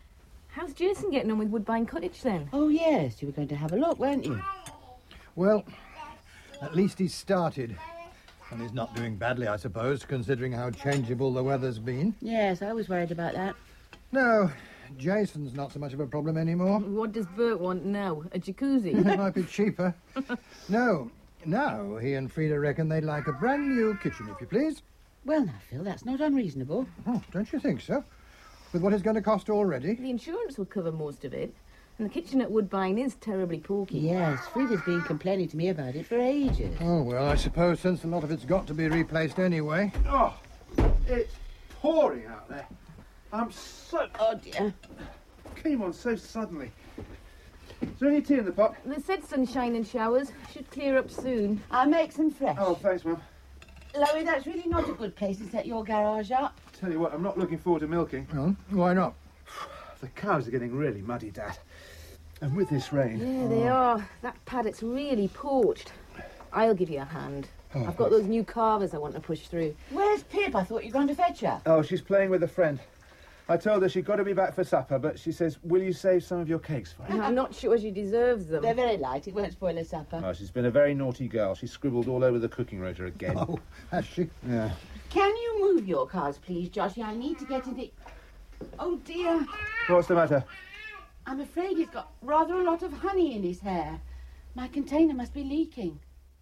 Speaker 15: How's Jason getting on with Woodbine Cottage, then?
Speaker 9: Oh, yes, you were going to have a look, weren't you?
Speaker 16: Well, at least he's started. And he's not doing badly, I suppose, considering how changeable the weather's been.
Speaker 9: Yes, I was worried about that.
Speaker 16: No, Jason's not so much of a problem anymore.
Speaker 15: What does Bert want now? A jacuzzi?
Speaker 16: It might be cheaper. No, now he and Frida reckon they'd like a brand new kitchen, if you please.
Speaker 9: Well, now, Phil, that's not unreasonable.
Speaker 16: Oh, don't you think so? With what it's going to cost already?
Speaker 15: The insurance will cover most of it. And the kitchen at Woodbine is terribly porky.
Speaker 9: Yes, Frida's been complaining to me about it for ages.
Speaker 16: Oh, well, I suppose since a lot of it's got to be replaced anyway.
Speaker 17: Oh, it's pouring out there. I'm so...
Speaker 9: Oh, dear.
Speaker 17: Came on so suddenly. Is there any tea in the pot?
Speaker 15: They said sunshine and showers. Should clear up soon.
Speaker 9: I'll make some fresh.
Speaker 17: Oh, thanks, Mum.
Speaker 9: Lowie, that's really not a good place to set your garage up.
Speaker 17: Tell you what, I'm not looking forward to milking.
Speaker 16: Oh, why not?
Speaker 17: The cows are getting really muddy, Dad. And with this rain...
Speaker 15: Yeah, they are. That paddock's really porched. I'll give you a hand.
Speaker 17: Oh,
Speaker 15: I've got those new carvers I want to push through.
Speaker 9: Where's Pip? I thought you'd gone to fetch her.
Speaker 17: Oh, she's playing with a friend. I told her she'd got to be back for supper, but she says, will you save some of your cakes for her?
Speaker 15: I'm not sure she deserves them.
Speaker 9: They're very light. It won't spoil her supper.
Speaker 17: Oh, she's been a very naughty girl. She scribbled all over the cooking rota again.
Speaker 16: Oh, has she?
Speaker 17: Yeah.
Speaker 9: Can you move your cars, please, Joshy? I need to get in the... Oh, dear.
Speaker 17: What's the matter?
Speaker 9: I'm afraid he's got rather a lot of honey in his hair. My container must be leaking.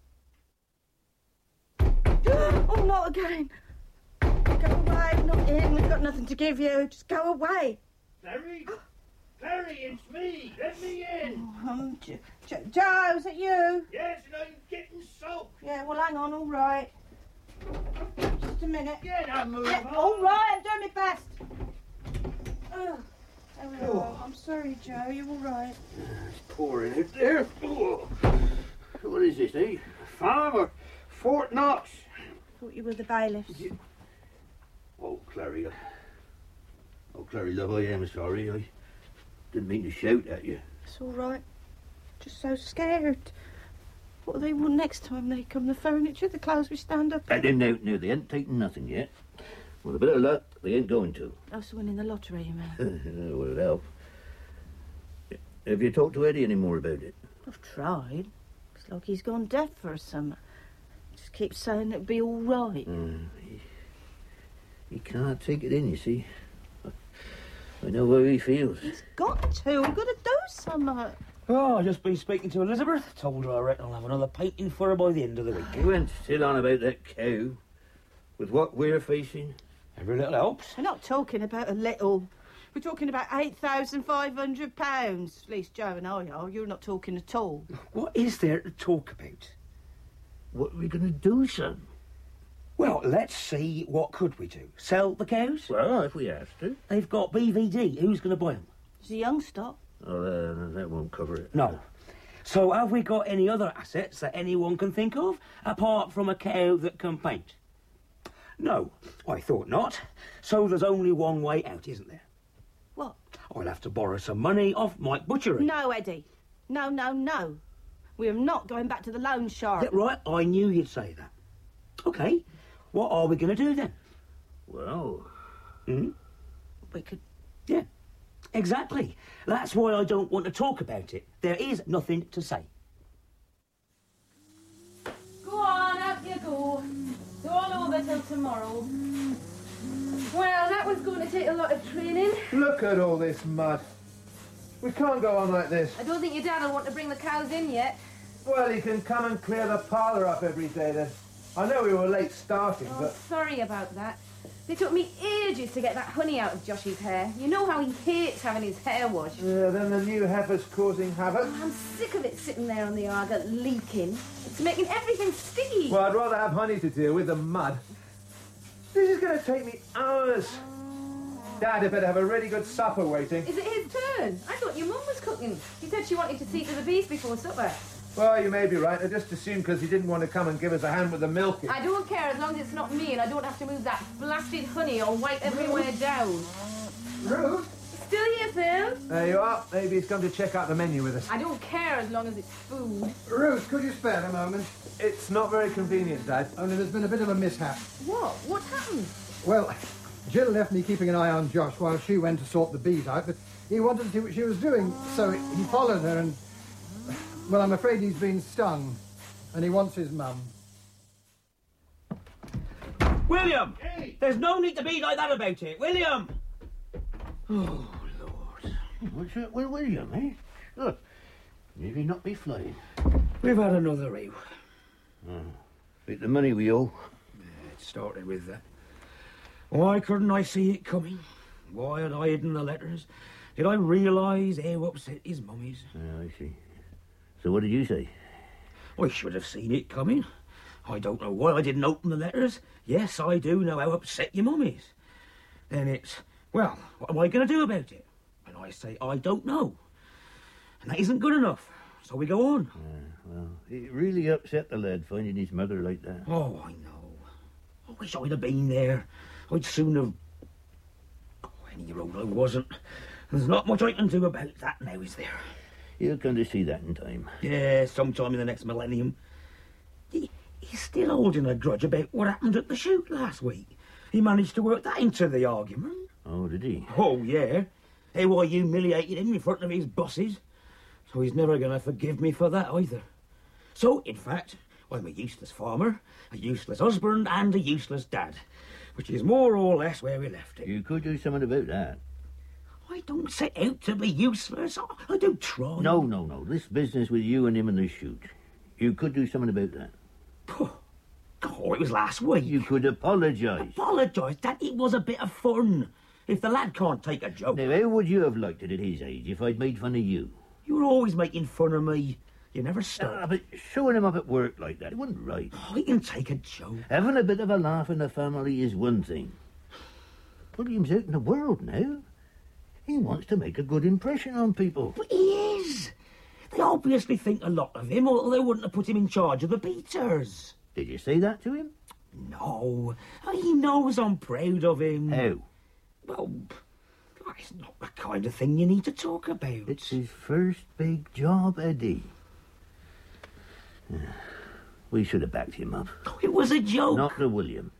Speaker 11: Oh, not again. Go away, not in. We've got nothing to give you. Just go away.
Speaker 18: Larry? Larry, it's me. Let me in.
Speaker 11: Oh, um, J- J- Joe, is it you?
Speaker 18: Yes, and I'm getting soaked.
Speaker 11: Yeah, well, hang on, all right. Just a minute.
Speaker 18: Get up, move
Speaker 11: Yeah,
Speaker 18: on.
Speaker 11: all right, I'm doing my best. Oh, there we are. I'm sorry, Joe. You all right?
Speaker 18: It's pouring out there. Oh. What is this, eh? Farm or Fort Knox?
Speaker 11: Thought you were the bailiffs.
Speaker 18: Oh, Clary. I... Oh, Clary, love, I am sorry. I didn't mean to shout at you.
Speaker 11: It's all right. Just so scared. What do they want next time they come? The furniture, the clothes we stand up
Speaker 18: And
Speaker 11: in?
Speaker 18: then no, no, they ain't taken nothing yet. With a bit of luck, they ain't going to.
Speaker 11: That's winning the lottery, you mean?
Speaker 18: Well, it'll help. Have you talked to Eddie any more about it?
Speaker 11: I've tried. It's like he's gone deaf for a summer. Just keeps saying it'll be all right.
Speaker 18: Mm, he, he can't take it in, you see. I know how he feels.
Speaker 11: He's got to. We've got to do something.
Speaker 14: Oh, I've just been speaking to Elizabeth. Told her I reckon I'll have another painting for her by the end of the week.
Speaker 18: You went still on about that cow. With what we're facing.
Speaker 14: Every little helps.
Speaker 11: We're not talking about a little. We're talking about eight thousand five hundred pounds. At least Joe and I are. You're not talking at all.
Speaker 14: What is there to talk about?
Speaker 18: What are we going to do, son?
Speaker 14: Well, let's see, what could we do? Sell the cows?
Speaker 18: Well, if we have to.
Speaker 14: They've got B V D. Who's going to buy them?
Speaker 11: It's a young stock.
Speaker 18: Oh, uh, that won't cover it.
Speaker 14: No. So have we got any other assets that anyone can think of, apart from a cow that can paint? No, I thought not. So there's only one way out, isn't there?
Speaker 11: What?
Speaker 14: I'll have to borrow some money off Mike Butchery.
Speaker 11: No, Eddie. No, no, no. We're not going back to the loan shark.
Speaker 14: Is that right? I knew you'd say that. OK. What are we going to do then?
Speaker 18: Well...
Speaker 14: Hmm?
Speaker 11: We could...
Speaker 14: Yeah. Exactly. That's why I don't want to talk about it. There is nothing to say.
Speaker 15: Go on, out you go. It's all over till tomorrow. Well, that was going to take a lot of training.
Speaker 17: Look at all this mud. We can't go on like this.
Speaker 15: I don't think your dad will want to bring the cows in yet.
Speaker 17: Well, he can come and clear the parlour up every day then. I know we were late starting,
Speaker 15: Oh,
Speaker 17: but...
Speaker 15: sorry about that. It took me ages to get that honey out of Josh's hair. You know how he hates having his hair washed.
Speaker 17: Yeah, then the new heifer's causing havoc.
Speaker 15: I'm sick of it sitting there on the Arga leaking. It's making everything sticky.
Speaker 17: Well, I'd rather have honey to deal with than mud. This is going to take me hours. Dad had better have a really good supper waiting.
Speaker 15: Is it his turn? I thought your mum was cooking. She said she wanted to see to the bees before supper.
Speaker 17: Well, you may be right. I just assumed because he didn't want to come and give us a hand with the milking.
Speaker 15: I don't care as long as it's not me and I don't have to move that blasted honey or wipe everywhere down.
Speaker 17: Ruth?
Speaker 15: Still here, Phil?
Speaker 17: There you are. Maybe he's come to check out the menu with us.
Speaker 15: I don't care as long as it's food.
Speaker 16: Ruth, could you spare a moment?
Speaker 17: It's not very convenient, Dad.
Speaker 16: Only there's been a bit of a mishap.
Speaker 15: What? What happened?
Speaker 16: Well, Jill left me keeping an eye on Josh while she went to sort the bees out, but He wanted to see what she was doing, so he followed her and... Well, I'm afraid he's been stung, and he wants his mum.
Speaker 14: William! Hey. There's no need to be like that about it. William!
Speaker 18: Oh, Lord. What's that with William, eh? Look, maybe not be flying.
Speaker 14: We've had another row.
Speaker 18: Oh, bit the money we owe.
Speaker 14: Yeah, it started with that. Why couldn't I see it coming? Why had I hidden the letters? Did I realise how upset his mummy's?
Speaker 18: Yeah, I see. So what did you say?
Speaker 14: I should have seen it coming. I don't know why I didn't open the letters. Yes, I do know how upset your mum is. Then it's, well, what am I going to do about it? And I say, I don't know. And that isn't good enough. So we go on.
Speaker 18: Yeah, well, it really upset the lad finding his mother like that.
Speaker 14: Oh, I know. I wish I'd have been there. I'd soon have... Oh, any road I wasn't. There's not much I can do about that now, is there?
Speaker 18: You'll come to see that in time.
Speaker 14: Yeah, sometime in the next millennium. He, he's still holding a grudge about what happened at the shoot last week. He managed to work that into the argument.
Speaker 18: Oh, did he?
Speaker 14: Oh, yeah. How I humiliated him in front of his bosses. So he's never going to forgive me for that either. So, in fact, I'm a useless farmer, a useless husband, and a useless dad. Which is more or less where we left it.
Speaker 18: You could do something about that.
Speaker 14: I don't set out to be useless. I, I do try.
Speaker 18: No, no, no. This business with you and him in the shoot. You could do something about that.
Speaker 14: Oh, it was last week.
Speaker 18: You could apologise.
Speaker 14: Apologise? That it was a bit of fun. If the lad can't take a joke...
Speaker 18: Now, how would you have liked it at his age if I'd made fun of you?
Speaker 14: You were always making fun of me. You never stopped.
Speaker 18: Ah, but showing him up at work like that, it wasn't right.
Speaker 14: Oh, he can take a joke.
Speaker 18: Having a bit of a laugh in the family is one thing. William's out in the world now. He wants to make a good impression on people.
Speaker 14: But he is. They obviously think a lot of him, or they wouldn't have put him in charge of the beaters.
Speaker 18: Did you say that to him?
Speaker 14: No. He knows I'm proud of him.
Speaker 18: How?
Speaker 14: Well, it's not the kind of thing you need to talk about.
Speaker 18: It's his first big job, Eddie. We should have backed him up.
Speaker 14: It was a joke.
Speaker 18: Not to William.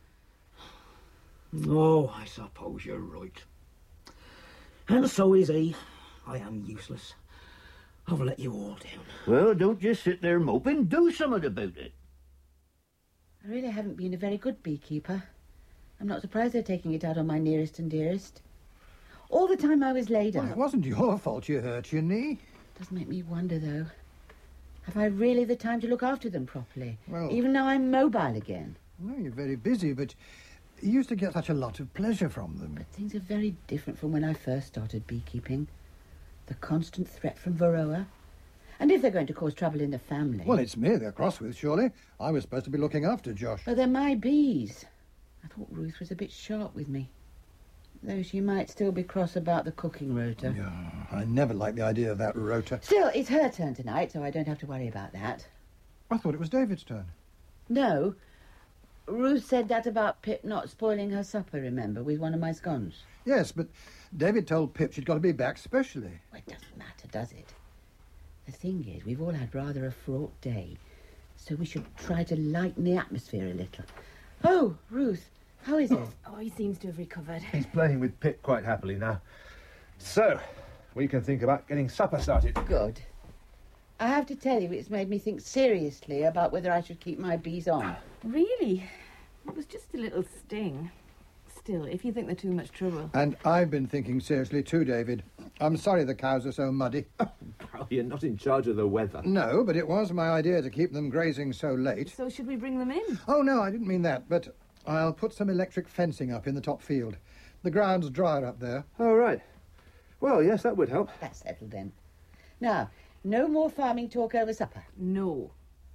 Speaker 14: Oh, I suppose you're right. And so is he. I am useless. I've let you all down.
Speaker 18: Well, don't just sit there moping. Do something about it.
Speaker 9: I really haven't been a very good beekeeper. I'm not surprised they're taking it out on my nearest and dearest. All the time I was laid
Speaker 16: Well,
Speaker 9: up...
Speaker 16: it wasn't your fault you hurt your knee.
Speaker 9: Does make me wonder, though. Have I really the time to look after them properly?
Speaker 16: Well...
Speaker 9: Even now I'm mobile again.
Speaker 16: Well, you're very busy, but you used to get such a lot of pleasure from them.
Speaker 9: But things are very different from when I first started beekeeping. The constant threat from Varroa. And if they're going to cause trouble in the family...
Speaker 16: Well, it's me they're cross with, surely. I was supposed to be looking after Josh.
Speaker 9: Oh, they're my bees. I thought Ruth was a bit sharp with me. Though she might still be cross about the cooking rota.
Speaker 16: Yeah, I never liked the idea of that rota.
Speaker 9: Still, it's her turn tonight, so I don't have to worry about that.
Speaker 16: I thought it was David's turn.
Speaker 9: No. Ruth said that about Pip not spoiling her supper, remember, with one of my scones.
Speaker 16: Yes, but David told Pip she'd got to be back specially.
Speaker 9: Well, it doesn't matter, does it? The thing is, we've all had rather a fraught day, so we should try to lighten the atmosphere a little. Oh, Ruth, how is it?
Speaker 15: Oh, he seems to have recovered.
Speaker 17: He's playing with Pip quite happily now. So, we can think about getting supper started.
Speaker 9: Good. I have to tell you, it's made me think seriously about whether I should keep my bees on.
Speaker 15: Really? It was just a little sting. Still, if you think they're too much trouble...
Speaker 16: And I've been thinking seriously too, David. I'm sorry the cows are so muddy.
Speaker 17: Oh, you're not in charge of the weather.
Speaker 16: No, but it was my idea to keep them grazing so late.
Speaker 15: So should we bring them in?
Speaker 16: Oh, no, I didn't mean that, but I'll put some electric fencing up in the top field. The ground's drier up there.
Speaker 17: Oh, right. Well, yes, that would help.
Speaker 9: That's settled then. Now, no more farming talk over supper.
Speaker 15: No.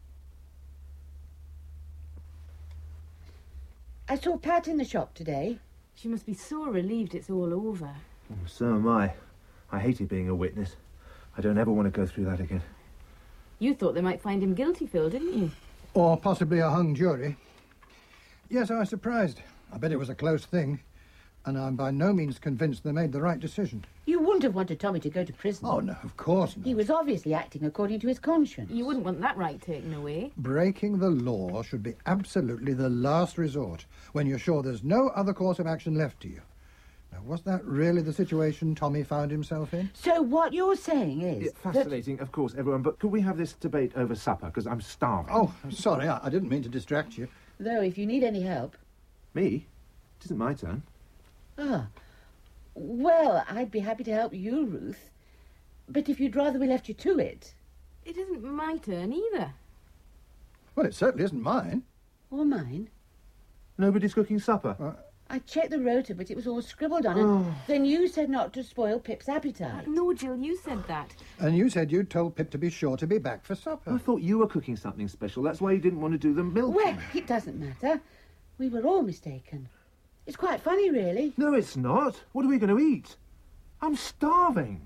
Speaker 9: I saw Pat in the shop today.
Speaker 15: She must be so relieved it's all over.
Speaker 17: Oh, so am I. I hated being a witness. I don't ever want to go through that again.
Speaker 15: You thought they might find him guilty, Phil, didn't you?
Speaker 16: Or possibly a hung jury. Yes, I was surprised. I bet it was a close thing. And I'm by no means convinced they made the right decision.
Speaker 9: You wouldn't have wanted Tommy to go to prison.
Speaker 16: Oh, no, of course not.
Speaker 9: He was obviously acting according to his conscience.
Speaker 15: You wouldn't want that right taken away.
Speaker 16: Breaking the law should be absolutely the last resort, when you're sure there's no other course of action left to you. Now, was that really the situation Tommy found himself in?
Speaker 9: So what you're saying is...
Speaker 17: Yeah, fascinating, of course, everyone, but could we have this debate over supper? Because I'm starving.
Speaker 16: Oh, sorry, I, I didn't mean to distract you.
Speaker 9: Though, if you need any help...
Speaker 17: Me? It isn't my turn.
Speaker 9: Ah. Well, I'd be happy to help you, Ruth. But if you'd rather we left you to it...
Speaker 15: It isn't my turn either.
Speaker 16: Well, it certainly isn't mine.
Speaker 9: Or mine.
Speaker 17: Nobody's cooking supper?
Speaker 16: Uh,
Speaker 9: I checked the rota, but it was all scribbled on,
Speaker 17: Oh.
Speaker 9: and then you said not to spoil Pip's appetite.
Speaker 15: No, Jill, you said that.
Speaker 16: And you said you'd told Pip to be sure to be back for supper.
Speaker 17: I thought you were cooking something special. That's why you didn't want to do the milk.
Speaker 9: Well, it doesn't matter. We were all mistaken. It's quite funny, really.
Speaker 17: No, it's not. What are we going to eat? I'm starving.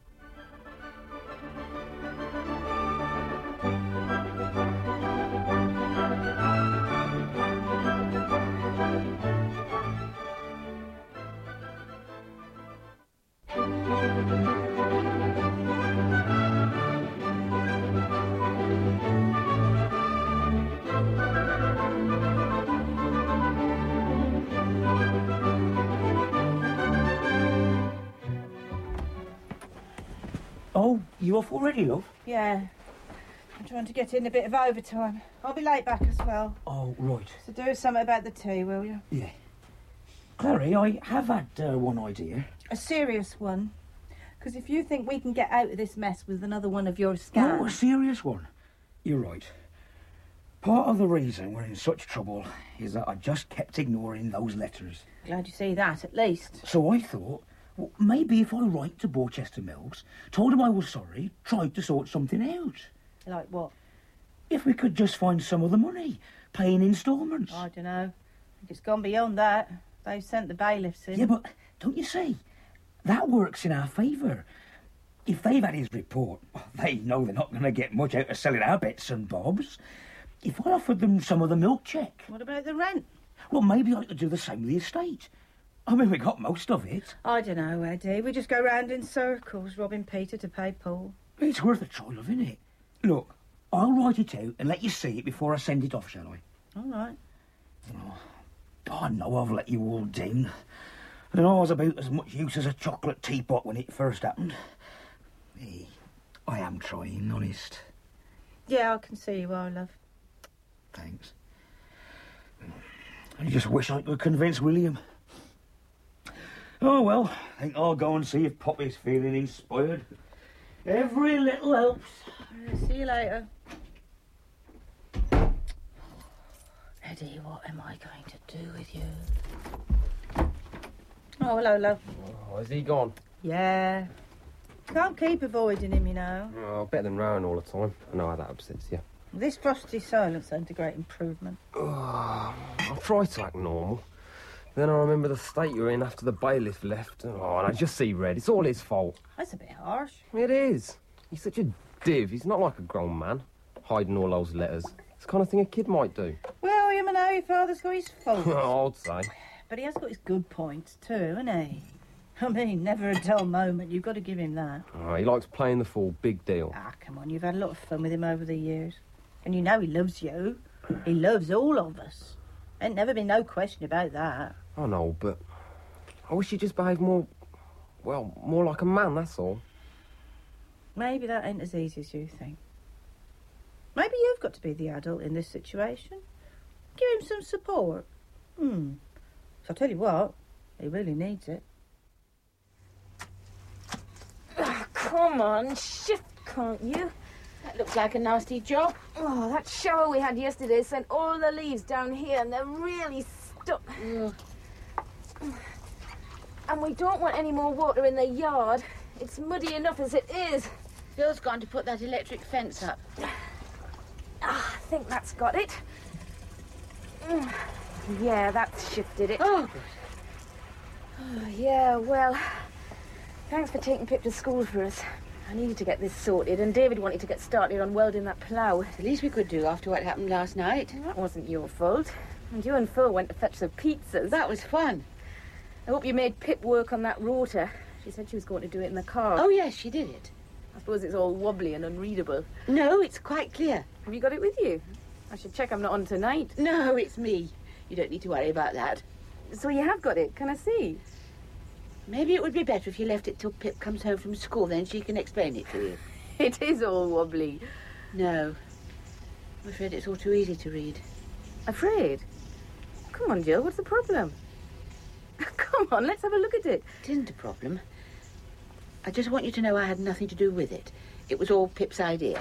Speaker 14: Oh, you off already, love?
Speaker 11: Yeah. I'm trying to get in a bit of overtime. I'll be late back as well.
Speaker 14: Oh, right.
Speaker 11: So do something about the tea, will you?
Speaker 14: Yeah. Clary, I have had uh, one idea.
Speaker 11: A serious one. Because if you think we can get out of this mess with another one of your scams...
Speaker 14: No, a serious one. You're right. Part of the reason we're in such trouble is that I just kept ignoring those letters.
Speaker 11: Glad you see that, at least.
Speaker 14: So I thought, well, maybe if I write to Borchester Mills, told them I was sorry, tried to sort something out.
Speaker 11: Like what?
Speaker 14: If we could just find some of the money, pay in instalments.
Speaker 11: I don't know. I think it's gone beyond that. They've sent the bailiffs in.
Speaker 14: Yeah, but don't you see? That works in our favour. If they've had his report, they know they're not going to get much out of selling our bits and bobs. If I offered them some of the milk check...
Speaker 11: What about the rent?
Speaker 14: Well, maybe I could do the same with the estate. I mean, we got most of it.
Speaker 11: I don't know, Eddie. We just go round in circles, robbing Peter to pay Paul.
Speaker 14: It's worth a try, love, isn't it? Look, I'll write it out and let you see it before I send it off, shall I?
Speaker 11: All right.
Speaker 14: Oh, I know I've let you all down. And I was about as much use as a chocolate teapot when it first happened. Hey, I am trying, honest.
Speaker 11: Yeah, I can see you are, love.
Speaker 14: Thanks. I just wish I could convince William. Oh, well, I think I'll go and see if Poppy's feeling inspired. Every little helps.
Speaker 11: Yeah, see you later.
Speaker 9: Eddie, what am I going to do with you?
Speaker 11: Oh, hello, love.
Speaker 13: Oh, is he gone?
Speaker 11: Yeah. Can't keep avoiding him, you know.
Speaker 13: Oh, better than rowing all the time. I know how that upsets you.
Speaker 11: This frosty silence ain't a great improvement.
Speaker 13: Oh, I'll try to act normal. Then I remember the state you were in after the bailiff left. Oh, and I just see red. It's all his fault.
Speaker 11: That's a bit harsh.
Speaker 13: It is. He's such a div. He's not like a grown man, hiding all those letters. It's the kind of thing a kid might do.
Speaker 11: Well, you know, your father's got his faults.
Speaker 13: I'd say.
Speaker 11: But he has got his good points too, hasn't he? I mean, never a dull moment. You've got to give him that.
Speaker 13: Oh, he likes playing the fool. Big deal.
Speaker 11: Ah, come on. You've had a lot of fun with him over the years. And you know he loves you. He loves all of us. Ain't never been no question about that.
Speaker 13: I know, but I wish he'd just behave more, well, more like a man, that's all.
Speaker 11: Maybe that ain't as easy as you think. Maybe you've got to be the adult in this situation. Give him some support. Hmm. So I'll tell you what, he really needs it.
Speaker 15: Oh, come on, shift, can't you?
Speaker 10: That looks like a nasty job.
Speaker 15: Oh, that shower we had yesterday sent all the leaves down here and they're really stuck.
Speaker 10: Mm.
Speaker 15: And we don't want any more water in the yard. It's muddy enough as it is.
Speaker 10: Bill's gone to put that electric fence up.
Speaker 15: Ah, I think that's got it. Mm. Yeah, that's shifted it.
Speaker 10: Oh, good.
Speaker 15: Oh, yeah, well, thanks for taking Pip to school for us. I needed to get this sorted, and David wanted to get started on welding that plough.
Speaker 10: The least we could do after what happened last night.
Speaker 15: That wasn't your fault. And you and Phil went to fetch some pizzas.
Speaker 10: That was fun.
Speaker 15: I hope you made Pip work on that rotor. She said she was going to do it in the car.
Speaker 10: Oh, yes, she did it.
Speaker 15: I suppose it's all wobbly and unreadable.
Speaker 10: No, it's quite clear.
Speaker 15: Have you got it with you? I should check I'm not on tonight.
Speaker 10: No, it's me. You don't need to worry about that.
Speaker 15: So you have got it. Can I see?
Speaker 9: Maybe it would be better if you left it till Pip comes home from school, then she can explain it to you.
Speaker 15: It is all wobbly.
Speaker 9: No. I'm afraid it's all too easy to read.
Speaker 15: Afraid? Come on, Jill, what's the problem? Come on, let's have a look at it.
Speaker 9: It isn't a problem. I just want you to know I had nothing to do with it. It was all Pip's idea.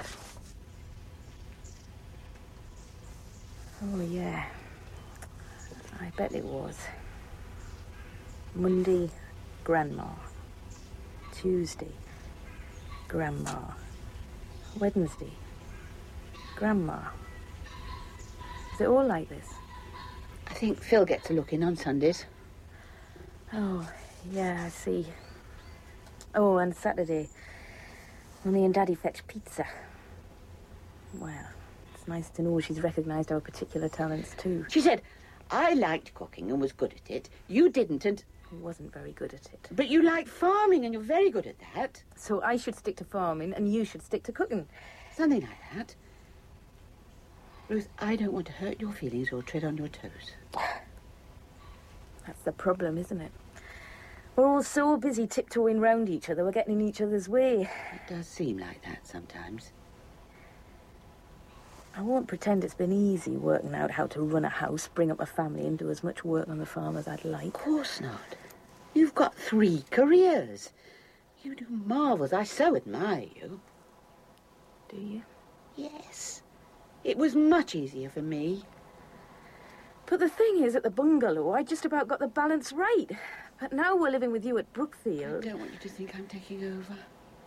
Speaker 15: Oh, yeah. I bet it was. Monday, Grandma. Tuesday, Grandma. Wednesday, Grandma. Is it all like this?
Speaker 9: I think Phil gets a look in on Sundays.
Speaker 15: Oh, yeah, I see. Oh, and Saturday, Mummy and Daddy fetch pizza. Well, it's nice to know she's recognised our particular talents, too.
Speaker 9: She said, I liked cooking and was good at it. You didn't, and...
Speaker 15: I wasn't very good at it.
Speaker 9: But you like farming and you're very good at that.
Speaker 15: So I should stick to farming and you should stick to cooking.
Speaker 9: Something like that. Ruth, I don't want to hurt your feelings or tread on your toes.
Speaker 15: That's the problem, isn't it? We're all so busy tiptoeing round each other, we're getting in each other's way.
Speaker 9: It does seem like that sometimes.
Speaker 15: I won't pretend it's been easy working out how to run a house, bring up a family and do as much work on the farm as I'd like.
Speaker 9: Of course not. You've got three careers. You do marvels. I so admire you.
Speaker 15: Do you?
Speaker 9: Yes. It was much easier for me.
Speaker 15: But the thing is, at the bungalow, I just about got the balance right. But now we're living with you at Brookfield.
Speaker 9: I don't want you to think I'm taking over.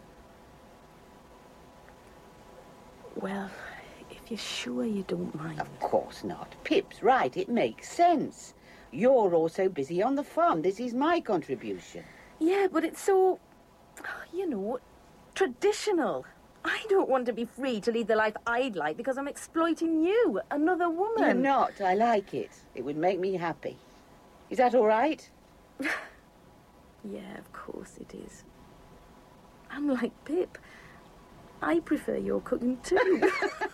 Speaker 15: Well, if you're sure you don't mind.
Speaker 9: Of course not. Pip's right. It makes sense. You're also busy on the farm. This is my contribution.
Speaker 15: Yeah, but it's so, you know, traditional. I don't want to be free to lead the life I'd like because I'm exploiting you, another woman.
Speaker 9: You're not. I like it. It would make me happy. Is that all right?
Speaker 15: Yeah, of course it is. I'm like Pip. I prefer your cooking too.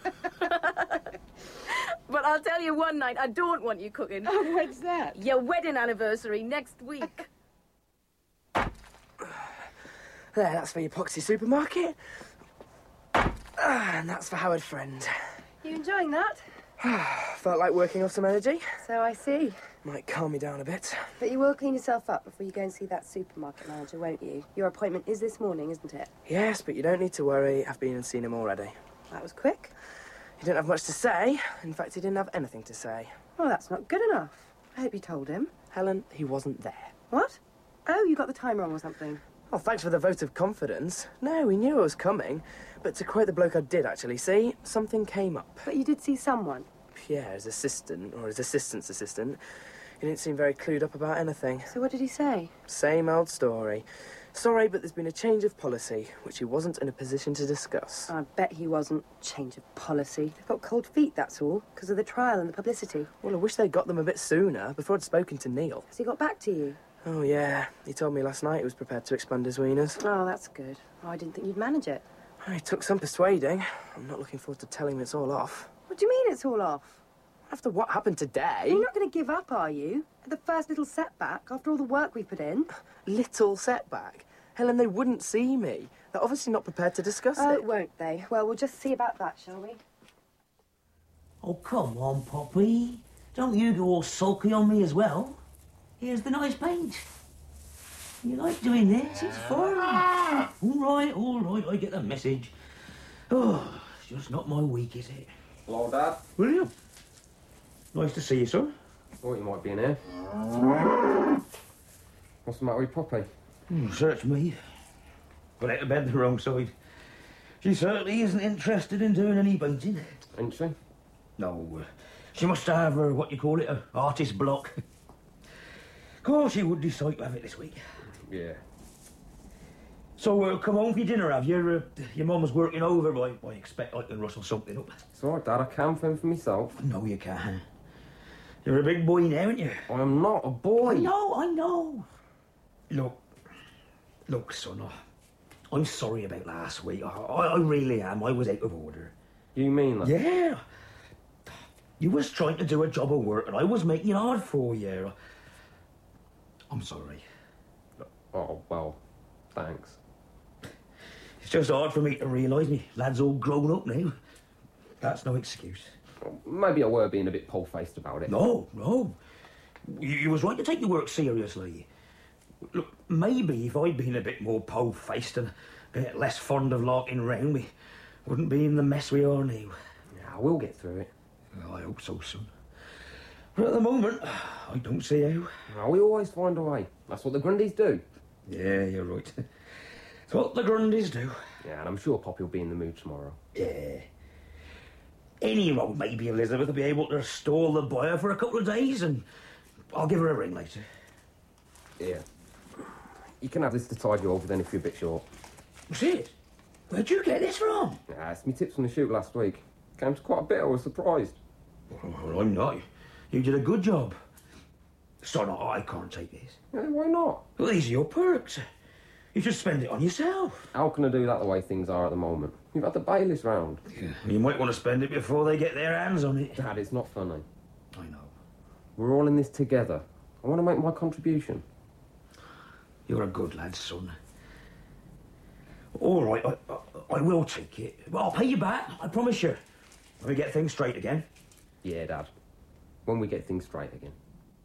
Speaker 15: But I'll tell you one night, I don't want you cooking.
Speaker 9: Oh, when's that?
Speaker 15: Your wedding anniversary next week.
Speaker 3: There, that's for your Poxy supermarket. Ah, and that's for Howard Friend.
Speaker 4: You enjoying that?
Speaker 3: Felt like working off some energy.
Speaker 4: So I see.
Speaker 3: Might calm me down a bit.
Speaker 4: But you will clean yourself up before you go and see that supermarket manager, won't you? Your appointment is this morning, isn't it?
Speaker 3: Yes, but you don't need to worry. I've been and seen him already.
Speaker 4: That was quick.
Speaker 3: He didn't have much to say. In fact, he didn't have anything to say.
Speaker 4: Well, that's not good enough. I hope you told him.
Speaker 3: Helen, he wasn't there.
Speaker 4: What? Oh, you got the time wrong or something.
Speaker 3: Oh, thanks for the vote of confidence. No, he knew I was coming. But to quote the bloke I did actually see, something came up.
Speaker 4: But you did see someone?
Speaker 3: Pierre's assistant, or his assistant's assistant. He didn't seem very clued up about anything.
Speaker 4: So what did he say?
Speaker 3: Same old story. Sorry, but there's been a change of policy, which he wasn't in a position to discuss.
Speaker 4: I bet he wasn't. Change of policy. They've got cold feet, that's all, because of the trial and the publicity.
Speaker 3: Well, I wish they'd got them a bit sooner, before I'd spoken to Neil.
Speaker 4: Has he got back to you?
Speaker 3: Oh, yeah. He told me last night he was prepared to expand his wieners.
Speaker 4: Oh, that's good. Oh, I didn't think you'd manage it.
Speaker 3: It took some persuading. I'm not looking forward to telling him it's all off.
Speaker 4: What do you mean it's all off?
Speaker 3: After what happened today...
Speaker 4: You're not going to give up, are you? At the first little setback, after all the work we put in?
Speaker 3: Little setback? Helen, they wouldn't see me. They're obviously not prepared to discuss
Speaker 4: oh,
Speaker 3: it.
Speaker 4: Oh, won't they? Well, we'll just see about that, shall we?
Speaker 14: Oh, come on, Poppy. Don't you go all sulky on me as well. Here's the nice paint. You like doing this? It's fun. All right, all right, I get the message. Oh, it's just not my week, is it?
Speaker 13: Hello, Dad.
Speaker 14: William. Nice to see you, son.
Speaker 13: Thought you might be in here. What's the matter with Poppy?
Speaker 14: Hmm, search me. Got out of bed the wrong side. She certainly isn't interested in doing any painting.
Speaker 13: Ain't she?
Speaker 14: No. Uh, she must have her, what you call it, a artist block. Of course she would decide to have it this week.
Speaker 13: Yeah.
Speaker 14: So, uh, come home for your dinner, have you? Uh, your mum's working over. I, I expect I can rustle something up.
Speaker 13: It's all right, Dad. I can fend for myself.
Speaker 14: No, you can't. You're a big boy now, aren't you?
Speaker 13: I am not a boy.
Speaker 14: I know, I know. Look, look, son, I, I'm sorry about last week. I, I really am. I was out of order.
Speaker 13: You mean that?
Speaker 14: Yeah. You was trying to do a job of work and I was making it hard for you. I'm sorry.
Speaker 13: Oh, well, thanks.
Speaker 14: It's just hard for me to realise me lad's all grown up now. That's no excuse.
Speaker 13: Well, maybe I were being a bit pole-faced about it.
Speaker 14: No, no. You, you was right to take your work seriously. Look, maybe if I'd been a bit more pole-faced and a bit less fond of larking round, we wouldn't be in the mess we are now.
Speaker 13: Yeah, we'll get through it.
Speaker 14: Well, I hope so soon. But at the moment, I don't see how.
Speaker 13: Well, we always find a way. That's what the Grundys do.
Speaker 14: Yeah, you're right. It's what the Grundys do.
Speaker 13: Yeah, and I'm sure Poppy will be in the mood tomorrow.
Speaker 14: Yeah. Any road, maybe Elizabeth will be able to stall the buyer for a couple of days, and I'll give her a ring later.
Speaker 13: Yeah. You can have this to tide you over then if you're a bit short.
Speaker 14: What's it? Where'd you get this from?
Speaker 13: Yeah, it's me tips from the shoot last week. Came to quite a bit, I was surprised.
Speaker 14: Well, I'm not. You did a good job. So, no, I can't take this.
Speaker 13: Yeah, why not?
Speaker 14: Well, these are your perks. You should spend it on yourself.
Speaker 13: How can I do that the way things are at the moment? You've had the bailiffs round.
Speaker 14: Yeah. You might want to spend it before they get their hands on it.
Speaker 13: Dad, it's not funny.
Speaker 14: I know.
Speaker 13: We're all in this together. I want to make my contribution.
Speaker 14: You're a good lad, son. All right, I, I, I will take it. But I'll pay you back, I promise you. When we get things straight again.
Speaker 13: Yeah, Dad. When we get things straight again.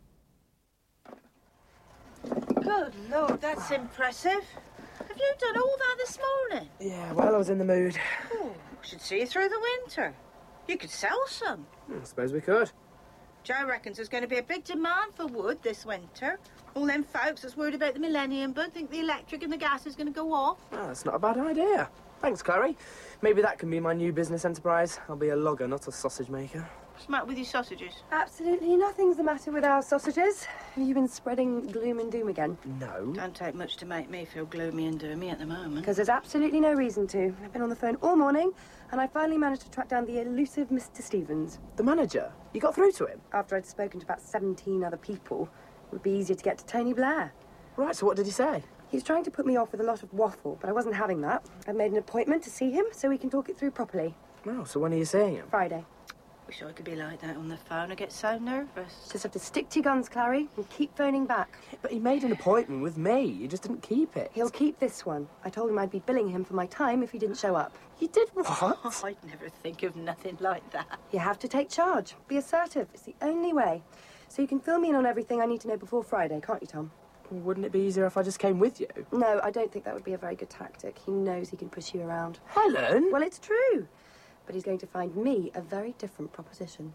Speaker 11: Good Lord, that's impressive. Have you done all that this morning?
Speaker 3: Yeah, well, I was in the mood.
Speaker 11: Oh, I should see you through the winter. You could sell some.
Speaker 3: I suppose we could.
Speaker 11: Joe reckons there's going to be a big demand for wood this winter. All them folks that's worried about the millennium bug think the electric and the gas is going to go off.
Speaker 3: Oh, that's not a bad idea. Thanks, Clary. Maybe that can be my new business enterprise. I'll be a logger, not a sausage maker.
Speaker 11: What's the matter with your sausages?
Speaker 4: Absolutely nothing's the matter with our sausages. Have you been spreading gloom and doom again?
Speaker 3: No.
Speaker 11: Don't take much to make me feel gloomy and doomy at the moment.
Speaker 4: Because there's absolutely no reason to. I've been on the phone all morning, and I finally managed to track down the elusive Mister Stevens.
Speaker 3: The manager? You got through to him?
Speaker 4: After I'd spoken to about seventeen other people, it would be easier to get to Tony Blair.
Speaker 3: Right, so what did he say?
Speaker 4: He was trying to put me off with a lot of waffle, but I wasn't having that. I've made an appointment to see him so we can talk it through properly.
Speaker 3: Oh, so when are you seeing him?
Speaker 4: Friday.
Speaker 11: Wish I could be like that on the phone. I get so nervous.
Speaker 4: Just have to stick to your guns, Clary, and keep phoning back.
Speaker 3: But he made an appointment with me. You just didn't keep it.
Speaker 4: He'll keep this one. I told him I'd be billing him for my time if he didn't show up.
Speaker 3: You did what?
Speaker 11: I'd never think of nothing like that.
Speaker 4: You have to take charge. Be assertive. It's the only way. So you can fill me in on everything I need to know before Friday, can't you, Tom?
Speaker 3: Well, wouldn't it be easier if I just came with you?
Speaker 4: No, I don't think that would be a very good tactic. He knows he can push you around.
Speaker 3: Helen?
Speaker 4: Well, it's true. But he's going to find me a very different proposition.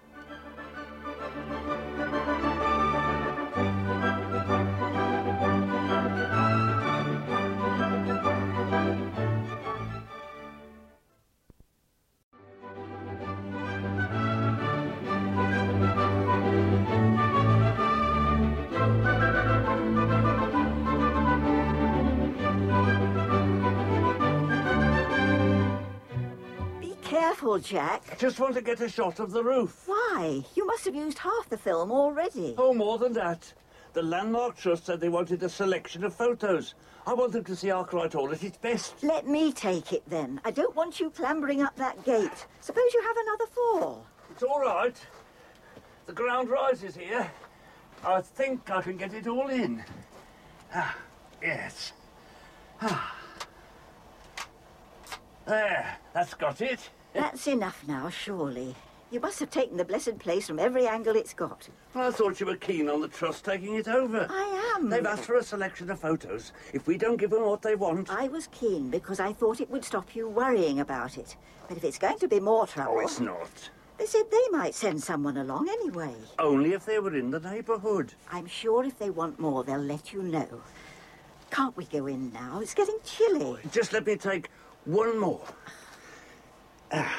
Speaker 19: Careful, Jack.
Speaker 20: I just want to get a shot of the roof.
Speaker 19: Why? You must have used half the film already.
Speaker 20: Oh, more than that. The Landmark Trust said they wanted a selection of photos. I want them to see Arkwright Hall at its best.
Speaker 19: Let me take it, then. I don't want you clambering up that gate. Suppose you have another fall.
Speaker 20: It's all right. The ground rises here. I think I can get it all in. Ah, yes. Ah. There, that's got it.
Speaker 19: That's enough now, surely. You must have taken the blessed place from every angle it's got.
Speaker 20: I thought you were keen on the Trust taking it over.
Speaker 19: I am.
Speaker 20: They've asked for a selection of photos. If we don't give them what they want...
Speaker 19: I was keen because I thought it would stop you worrying about it. But if it's going to be more trouble...
Speaker 20: Oh, it's not.
Speaker 19: They said they might send someone along anyway.
Speaker 20: Only if they were in the neighbourhood.
Speaker 19: I'm sure if they want more, they'll let you know. Can't we go in now? It's getting chilly.
Speaker 20: Just let me take one more. Ah.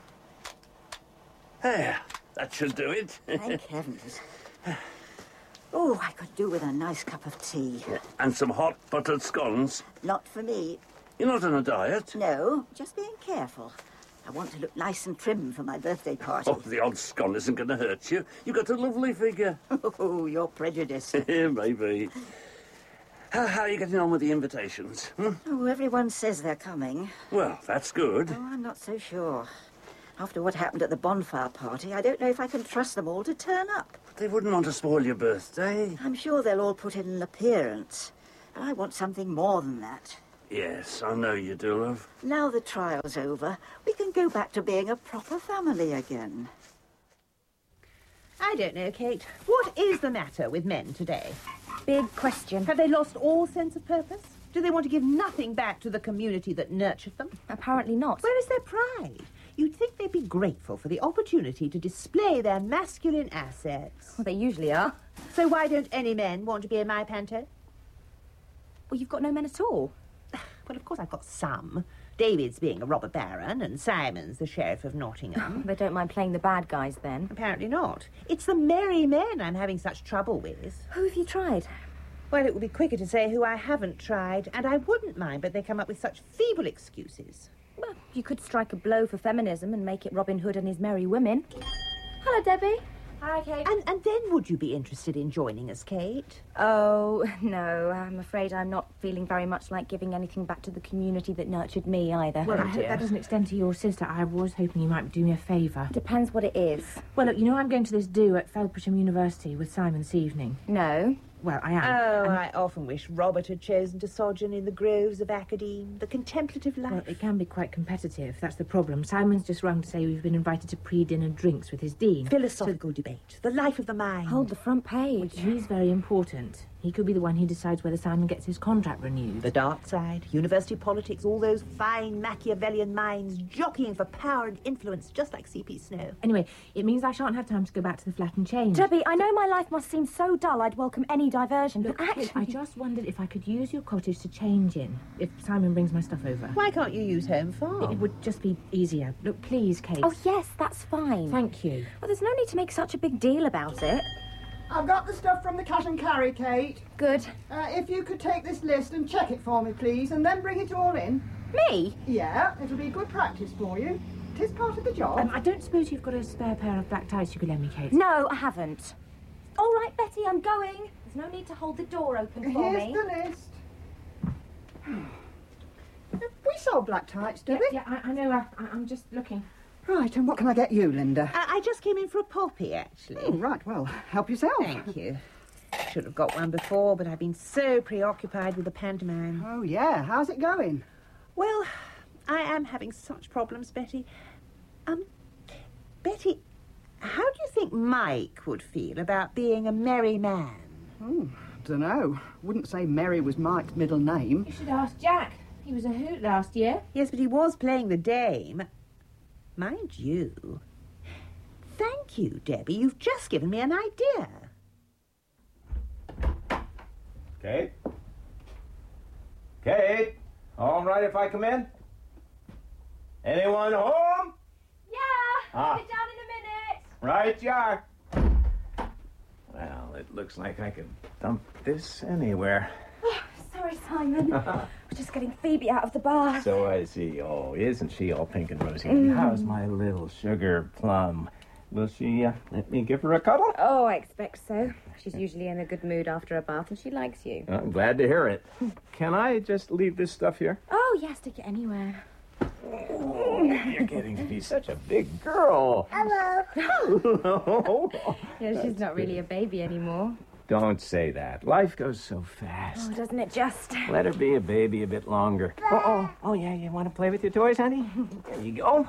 Speaker 20: There, that should do it.
Speaker 19: Thank heavens. Oh, I could do with a nice cup of tea.
Speaker 20: And some hot buttered scones.
Speaker 19: Not for me.
Speaker 20: You're not on a diet?
Speaker 19: No, just being careful. I want to look nice and trim for my birthday party.
Speaker 20: Oh, the odd scone isn't going to hurt you. You've got a lovely figure.
Speaker 19: Oh, you're prejudiced.
Speaker 20: Maybe. How, how are you getting on with the invitations? Hmm?
Speaker 19: Oh, everyone says they're coming.
Speaker 20: Well, that's good.
Speaker 19: Oh, I'm not so sure. After what happened at the bonfire party, I don't know if I can trust them all to turn up.
Speaker 20: They wouldn't want to spoil your birthday.
Speaker 19: I'm sure they'll all put in an appearance. I want something more than that.
Speaker 20: Yes, I know you do, love.
Speaker 19: Now the trial's over, we can go back to being a proper family again.
Speaker 21: I don't know, Kate. What is the matter with men today?
Speaker 15: Big question.
Speaker 21: Have they lost all sense of purpose? Do they want to give nothing back to the community that nurtured them?
Speaker 15: Apparently not.
Speaker 21: Where is their pride? You'd think they'd be grateful for the opportunity to display their masculine assets.
Speaker 15: Well, they usually are.
Speaker 21: So why don't any men want to be in my panto?
Speaker 15: Well, you've got no men at all.
Speaker 21: Well, of course I've got some. David's being a robber baron and Simon's the sheriff of Nottingham.
Speaker 15: They don't mind playing the bad guys then?
Speaker 21: Apparently not. It's the merry men I'm having such trouble with.
Speaker 15: Who have you tried?
Speaker 21: Well, it would be quicker to say who I haven't tried, and I wouldn't mind, but they come up with such feeble excuses.
Speaker 15: Well, you could strike a blow for feminism and make it Robin Hood and his merry women. Hello, Debbie. Hi, Kate.
Speaker 21: And, and then would you be interested in joining us, Kate?
Speaker 15: Oh, no, I'm afraid I'm not feeling very much like giving anything back to the community that nurtured me either.
Speaker 10: Well,
Speaker 15: Oh,
Speaker 10: I hope
Speaker 15: dear.
Speaker 10: that doesn't extend to your sister. I was hoping you might do me a favour.
Speaker 15: Depends what it is.
Speaker 10: Well, look, you know I'm going to this do at Felpersham University with Simon this evening.
Speaker 15: No.
Speaker 10: Well, I am.
Speaker 21: Oh,
Speaker 10: And-
Speaker 21: I often wish Robert had chosen to sojourn in the groves of Academe, the contemplative life.
Speaker 10: Well, it can be quite competitive. That's the problem. Simon's just rung to say we've been invited to pre-dinner drinks with his dean.
Speaker 21: Philosophical debate, the life of the mind.
Speaker 15: Hold the front page.
Speaker 10: Which he's very important. He could be the one who decides whether Simon gets his contract renewed.
Speaker 21: The dark side, university politics, all those fine Machiavellian minds jockeying for power and influence, just like C P Snow.
Speaker 10: Anyway, it means I shan't have time to go back to the flat and change.
Speaker 15: Debbie, I know my life must seem so dull I'd welcome any diversion,
Speaker 10: Look,
Speaker 15: but actually...
Speaker 10: I just wondered if I could use your cottage to change in, if Simon brings my stuff over.
Speaker 21: Why can't you use home farm?
Speaker 10: It would just be easier. Look, please, Kate.
Speaker 15: Oh, yes, that's fine.
Speaker 10: Thank you.
Speaker 15: Well, there's no need to make such a big deal about it.
Speaker 12: I've got the stuff from the cash and carry, Kate.
Speaker 15: Good.
Speaker 12: Uh, if you could take this list and check it for me, please, and then bring it all in.
Speaker 15: Me?
Speaker 12: Yeah, it'll be good practice for you. Tis part of the job.
Speaker 10: Um, I don't suppose you've got a spare pair of black ties you could lend me, Kate?
Speaker 15: No, I haven't. All right, Betty, I'm going. There's no need to hold the door open for
Speaker 12: Here's
Speaker 15: me.
Speaker 12: the list. We sold black tights, did
Speaker 10: Yeah,
Speaker 12: we?
Speaker 10: yeah I, I know. I, I, I'm just looking.
Speaker 12: Right, and what can I get you, Linda?
Speaker 21: I, I just came in for a poppy, actually.
Speaker 12: Oh, right, well, help yourself.
Speaker 21: Thank you. Should have got one before, but I've been so preoccupied with the pantomime.
Speaker 12: Oh, yeah, how's it going?
Speaker 21: Well, I am having such problems, Betty. Um, Betty, how do you think Mike would feel about being a merry man?
Speaker 12: Oh, dunno. Wouldn't say Mary was Mike's middle name.
Speaker 10: You should ask Jack. He was a hoot last year.
Speaker 21: Yes, but he was playing the dame. Mind you. Thank you, Debbie. You've just given me an idea.
Speaker 17: Kate? Kate? All right if I come in? Anyone home?
Speaker 15: Yeah,
Speaker 17: Ah.
Speaker 15: I'll be down in a minute.
Speaker 17: Right you are. Well, it looks like I could dump this anywhere.
Speaker 15: Oh, sorry, Simon. We're just getting Phoebe out of the bar.
Speaker 17: So I see. Oh, isn't she all pink and rosy?
Speaker 15: Mm.
Speaker 17: How's my little sugar plum? Will she uh, let me give her a cuddle?
Speaker 15: Oh, I expect so. She's usually in a good mood after a bath and she likes you.
Speaker 17: I'm glad to hear it. Can I just leave this stuff here?
Speaker 15: Oh, yeah, stick it anywhere.
Speaker 17: Oh, you're getting to be such a big girl.
Speaker 6: Hello.
Speaker 17: Hello.
Speaker 15: Yeah, she's not really a baby anymore.
Speaker 17: Don't say that. Life goes so fast.
Speaker 15: Oh, doesn't it just?
Speaker 17: Let her be a baby a bit longer. Oh, oh, oh, yeah, you want to play with your toys, honey? There you go.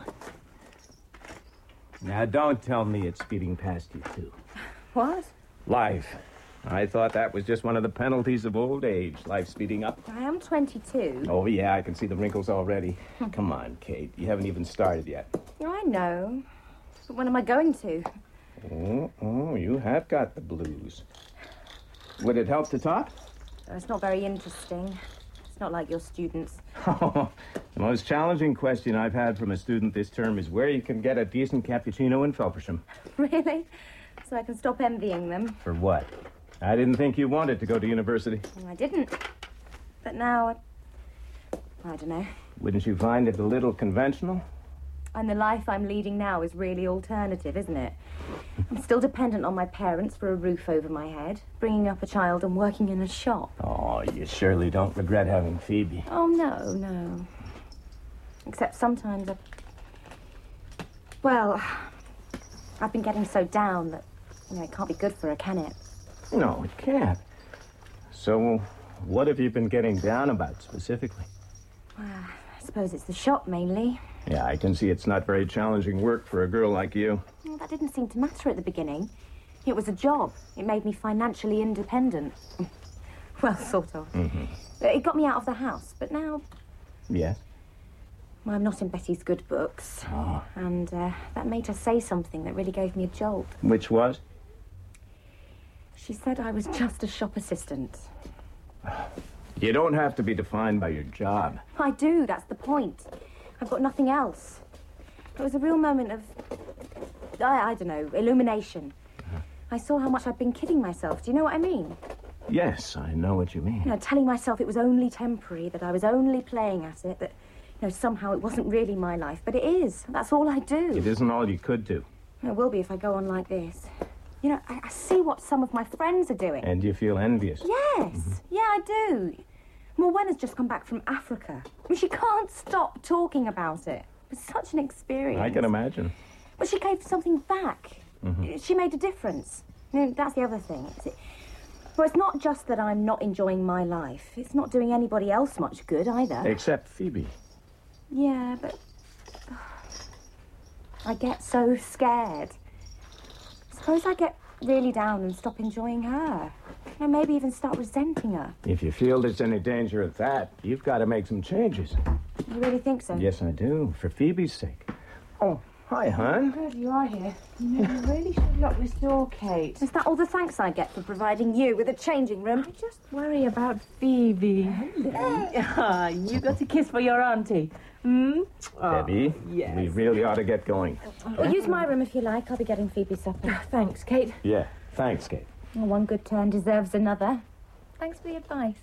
Speaker 17: Now, don't tell me it's speeding past you, too.
Speaker 15: What?
Speaker 17: Life. I thought that was just one of the penalties of old age, life speeding up.
Speaker 15: I am twenty-two.
Speaker 17: Oh, yeah, I can see the wrinkles already. Come on, Kate. You haven't even started yet.
Speaker 15: I know. But when am I going to?
Speaker 17: Oh, oh, you have got the blues. Would it help to talk?
Speaker 15: Oh, it's not very interesting. It's not like your students.
Speaker 17: Oh, the most challenging question I've had from a student this term is where you can get a decent cappuccino in Felpersham.
Speaker 15: Really? So I can stop envying them?
Speaker 17: For what? I didn't think you wanted to go to university.
Speaker 15: Well, I didn't. But now, I, I don't know.
Speaker 17: Wouldn't you find it a little conventional?
Speaker 15: And the life I'm leading now is really alternative, isn't it? I'm still dependent on my parents for a roof over my head, bringing up a child and working in a shop.
Speaker 17: Oh, you surely don't regret having Phoebe.
Speaker 15: Oh, no, no. Except sometimes I... Well, I've been getting so down that, you know, it can't be good for her, can it?
Speaker 17: No, it can't. So,
Speaker 1: What have you been getting down about specifically?
Speaker 15: Well, I suppose it's the shop mainly.
Speaker 1: Yeah, I can see it's not very challenging work for a girl like you.
Speaker 15: Well, that didn't seem to matter at the beginning. It was a job. It made me financially independent. Well, sort of.
Speaker 1: Mm-hmm.
Speaker 15: It got me out of the house, but now...
Speaker 1: Yes?
Speaker 15: Well, I'm not in Betty's good books.
Speaker 1: Oh.
Speaker 15: And uh, that made her say something that really gave me a jolt.
Speaker 1: Which was?
Speaker 15: She said I was just a shop assistant.
Speaker 1: You don't have to be defined by your job.
Speaker 15: I do, that's the point. I've got nothing else. It was a real moment of, I, I don't know, illumination.
Speaker 1: Uh-huh.
Speaker 15: I saw how much I'd been kidding myself. Do you know what I mean?
Speaker 1: Yes, I know what you mean.
Speaker 15: You know, telling myself it was only temporary, that I was only playing at it, that, you know, somehow it wasn't really my life. But it is. That's all I do.
Speaker 1: It isn't all you could do.
Speaker 15: It will be if I go on like this. You know, I, I see what some of my friends are doing.
Speaker 1: And you feel envious.
Speaker 15: Yes.
Speaker 1: Mm-hmm.
Speaker 15: Yeah, I do. Morwenna's just come back from Africa. I mean, she can't stop talking about it. It was such an experience.
Speaker 1: I can imagine.
Speaker 15: But she gave something back.
Speaker 1: Mm-hmm.
Speaker 15: She made a difference. You know, that's the other thing. It's, well, it's not just that I'm not enjoying my life. It's not doing anybody else much good either.
Speaker 1: Except Phoebe.
Speaker 15: Yeah, but... I get so scared. Suppose I get really down and stop enjoying her. You know, maybe even start resenting her.
Speaker 1: If you feel there's any danger of that, you've got to make some changes.
Speaker 15: You really think so?
Speaker 1: Yes, I do. For Phoebe's sake. Oh, hi, hon.
Speaker 10: Good, you are here. You know, you really should lock this door, Kate.
Speaker 15: Is that all the thanks I get for providing you with a changing room?
Speaker 10: I just worry about Phoebe. Ah, you got a kiss for your auntie. Hmm?
Speaker 1: Debbie,
Speaker 10: yes.
Speaker 1: we really ought to get going.
Speaker 15: Well, use my room if you like. I'll be getting Phoebe's supper.
Speaker 10: Thanks, Kate.
Speaker 1: Yeah, thanks, Kate.
Speaker 15: Well, one good turn deserves another. Thanks for the advice.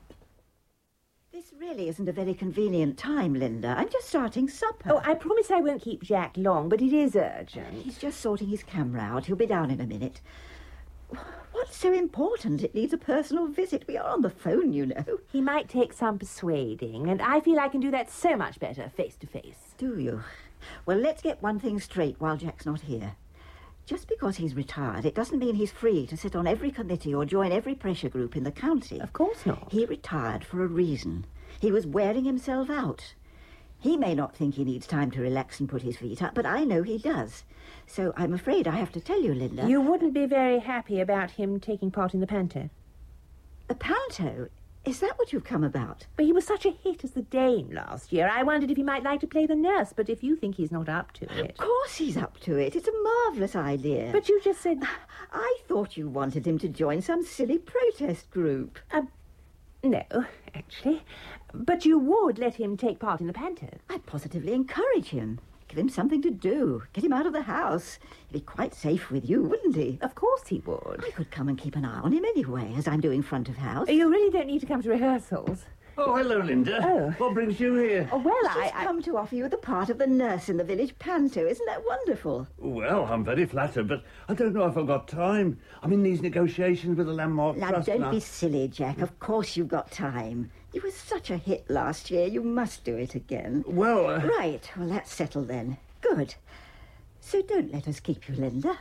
Speaker 19: This really isn't a very convenient time, Linda. I'm just starting supper.
Speaker 21: Oh, I promise I won't keep Jack long, but it is urgent.
Speaker 19: He's just sorting his camera out. He'll be down in a minute. What's so important? It needs a personal visit. We are on the phone, you know.
Speaker 21: He might take some persuading, and I feel I can do that so much better face to face.
Speaker 19: Do you? Well, let's get one thing straight while Jack's not here. Just because he's retired, it doesn't mean he's free to sit on every committee or join every pressure group in the county.
Speaker 21: Of course not.
Speaker 19: He retired for a reason. He was wearing himself out. He may not think he needs time to relax and put his feet up, but I know he does. So I'm afraid I have to tell you, Linda.
Speaker 21: You wouldn't be very happy about him taking part in the panto.
Speaker 19: The panto? Is that what you've come about?
Speaker 21: But he was such a hit as the Dane last year. I wondered if he might like to play the nurse, but if you think he's not up to it...
Speaker 19: Of course he's up to it. It's a marvellous idea.
Speaker 21: But you just said...
Speaker 19: I thought you wanted him to join some silly protest group.
Speaker 21: Um, no, actually. But you would let him take part in the panto.
Speaker 19: I'd positively encourage him. Give him something to do. Get him out of the house. He'd be quite safe with you, wouldn't he?
Speaker 21: Of course he would.
Speaker 19: I could come and keep an eye on him anyway, as I'm doing front of house.
Speaker 21: You really don't need to come to rehearsals.
Speaker 20: Oh, hello, Linda.
Speaker 21: Oh.
Speaker 20: What brings you here?
Speaker 21: Oh, well,
Speaker 19: She's
Speaker 21: I...
Speaker 19: come to offer you the part of the nurse in the village panto. Isn't that wonderful?
Speaker 20: Well, I'm very flattered, but I don't know if I've got time. I'm in these negotiations with the Landmark
Speaker 19: Now,
Speaker 20: Trust.
Speaker 19: don't
Speaker 20: and
Speaker 19: be
Speaker 20: I...
Speaker 19: silly, Jack. Of course you've got time. You were such a hit last year. You must do it again.
Speaker 20: Well... Uh...
Speaker 19: Right. Well, that's settled then. Good. So don't let us keep you, Linda.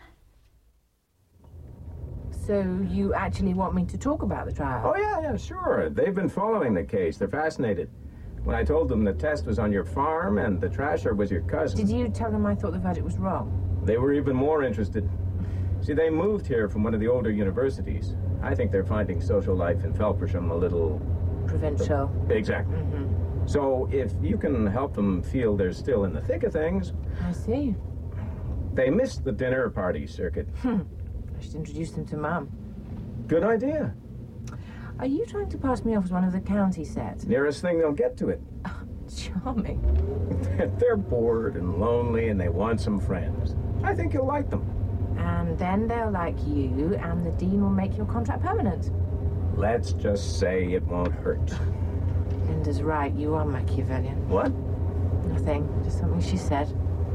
Speaker 10: So you actually want me to talk about the trial?
Speaker 1: Oh, yeah, yeah, sure. They've been following the case. They're fascinated. When I told them the test was on your farm and the trasher was your cousin...
Speaker 10: Did you tell them I thought the verdict was wrong?
Speaker 1: They were even more interested. See, they moved here from one of the older universities. I think they're finding social life in Felpersham a little...
Speaker 10: Provincial.
Speaker 1: Exactly.
Speaker 10: Mm-hmm.
Speaker 1: So if you can help them feel they're still in the thick of things...
Speaker 10: I see.
Speaker 1: They missed the dinner party circuit.
Speaker 10: Hmm. I should introduce them to Mum.
Speaker 1: Good idea.
Speaker 10: Are you trying to pass me off as one of the county set?
Speaker 1: Nearest thing they'll get to it.
Speaker 10: Oh, charming.
Speaker 1: They're bored and lonely and they want some friends. I think you'll like them.
Speaker 10: And then they'll like you, and the dean will make your contract permanent.
Speaker 1: Let's just say it won't hurt.
Speaker 10: Linda's right, you are Machiavellian.
Speaker 1: What?
Speaker 10: Nothing, just something she said.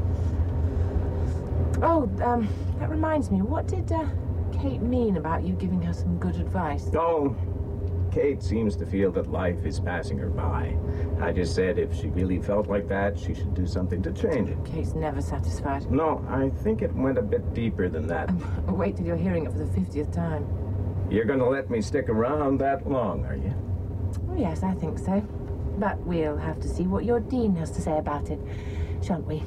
Speaker 10: Oh, um, that reminds me, what did uh, Kate mean about you giving her some good advice?
Speaker 1: Oh, Kate seems to feel that life is passing her by. I just said if she really felt like that, she should do something to change it.
Speaker 10: Kate's never satisfied.
Speaker 1: No, I think it went a bit deeper than that.
Speaker 10: Um, wait till you're hearing it for the fiftieth time.
Speaker 1: You're going to let me stick around that long, are you?
Speaker 3: Oh, yes, I think so. But we'll have to see what your dean has to say about it, shan't we?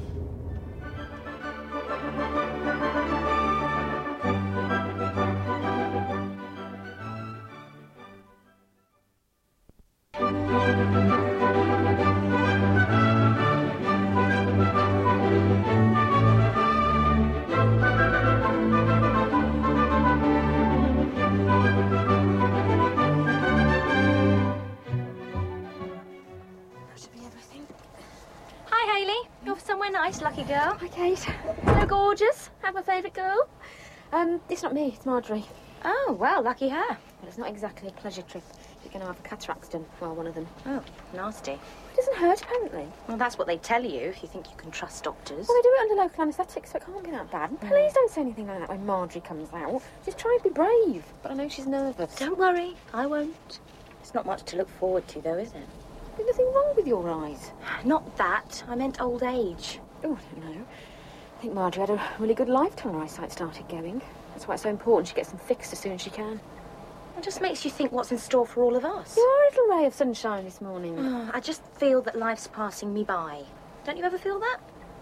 Speaker 10: Nice, lucky girl. Hi, Kate. Hello, gorgeous. Have my favourite girl. Um, it's not me, it's Marjorie. Oh, well, lucky her. Well, it's not exactly a pleasure trip. You're going to have a cataracts done, well, one of them. Oh, nasty. It doesn't hurt, apparently. Well, that's what they tell you, if you think you can trust doctors. Well, they do it under local anaesthetic, so it can't be that bad. And please don't say anything like that when Marjorie comes out. Just try and be brave. But I know she's nervous. Don't worry, I won't. It's not much to look forward to, though, is it? There's nothing wrong with your eyes. Not that. I meant old age. Oh, I don't know. I think Marjorie had a really good life till her eyesight started going. That's why it's so important she gets them fixed as soon as she can. It just makes you think what's in store for all of us. You are a little ray of sunshine this morning. Oh, I just feel that life's passing me by. Don't you ever feel that?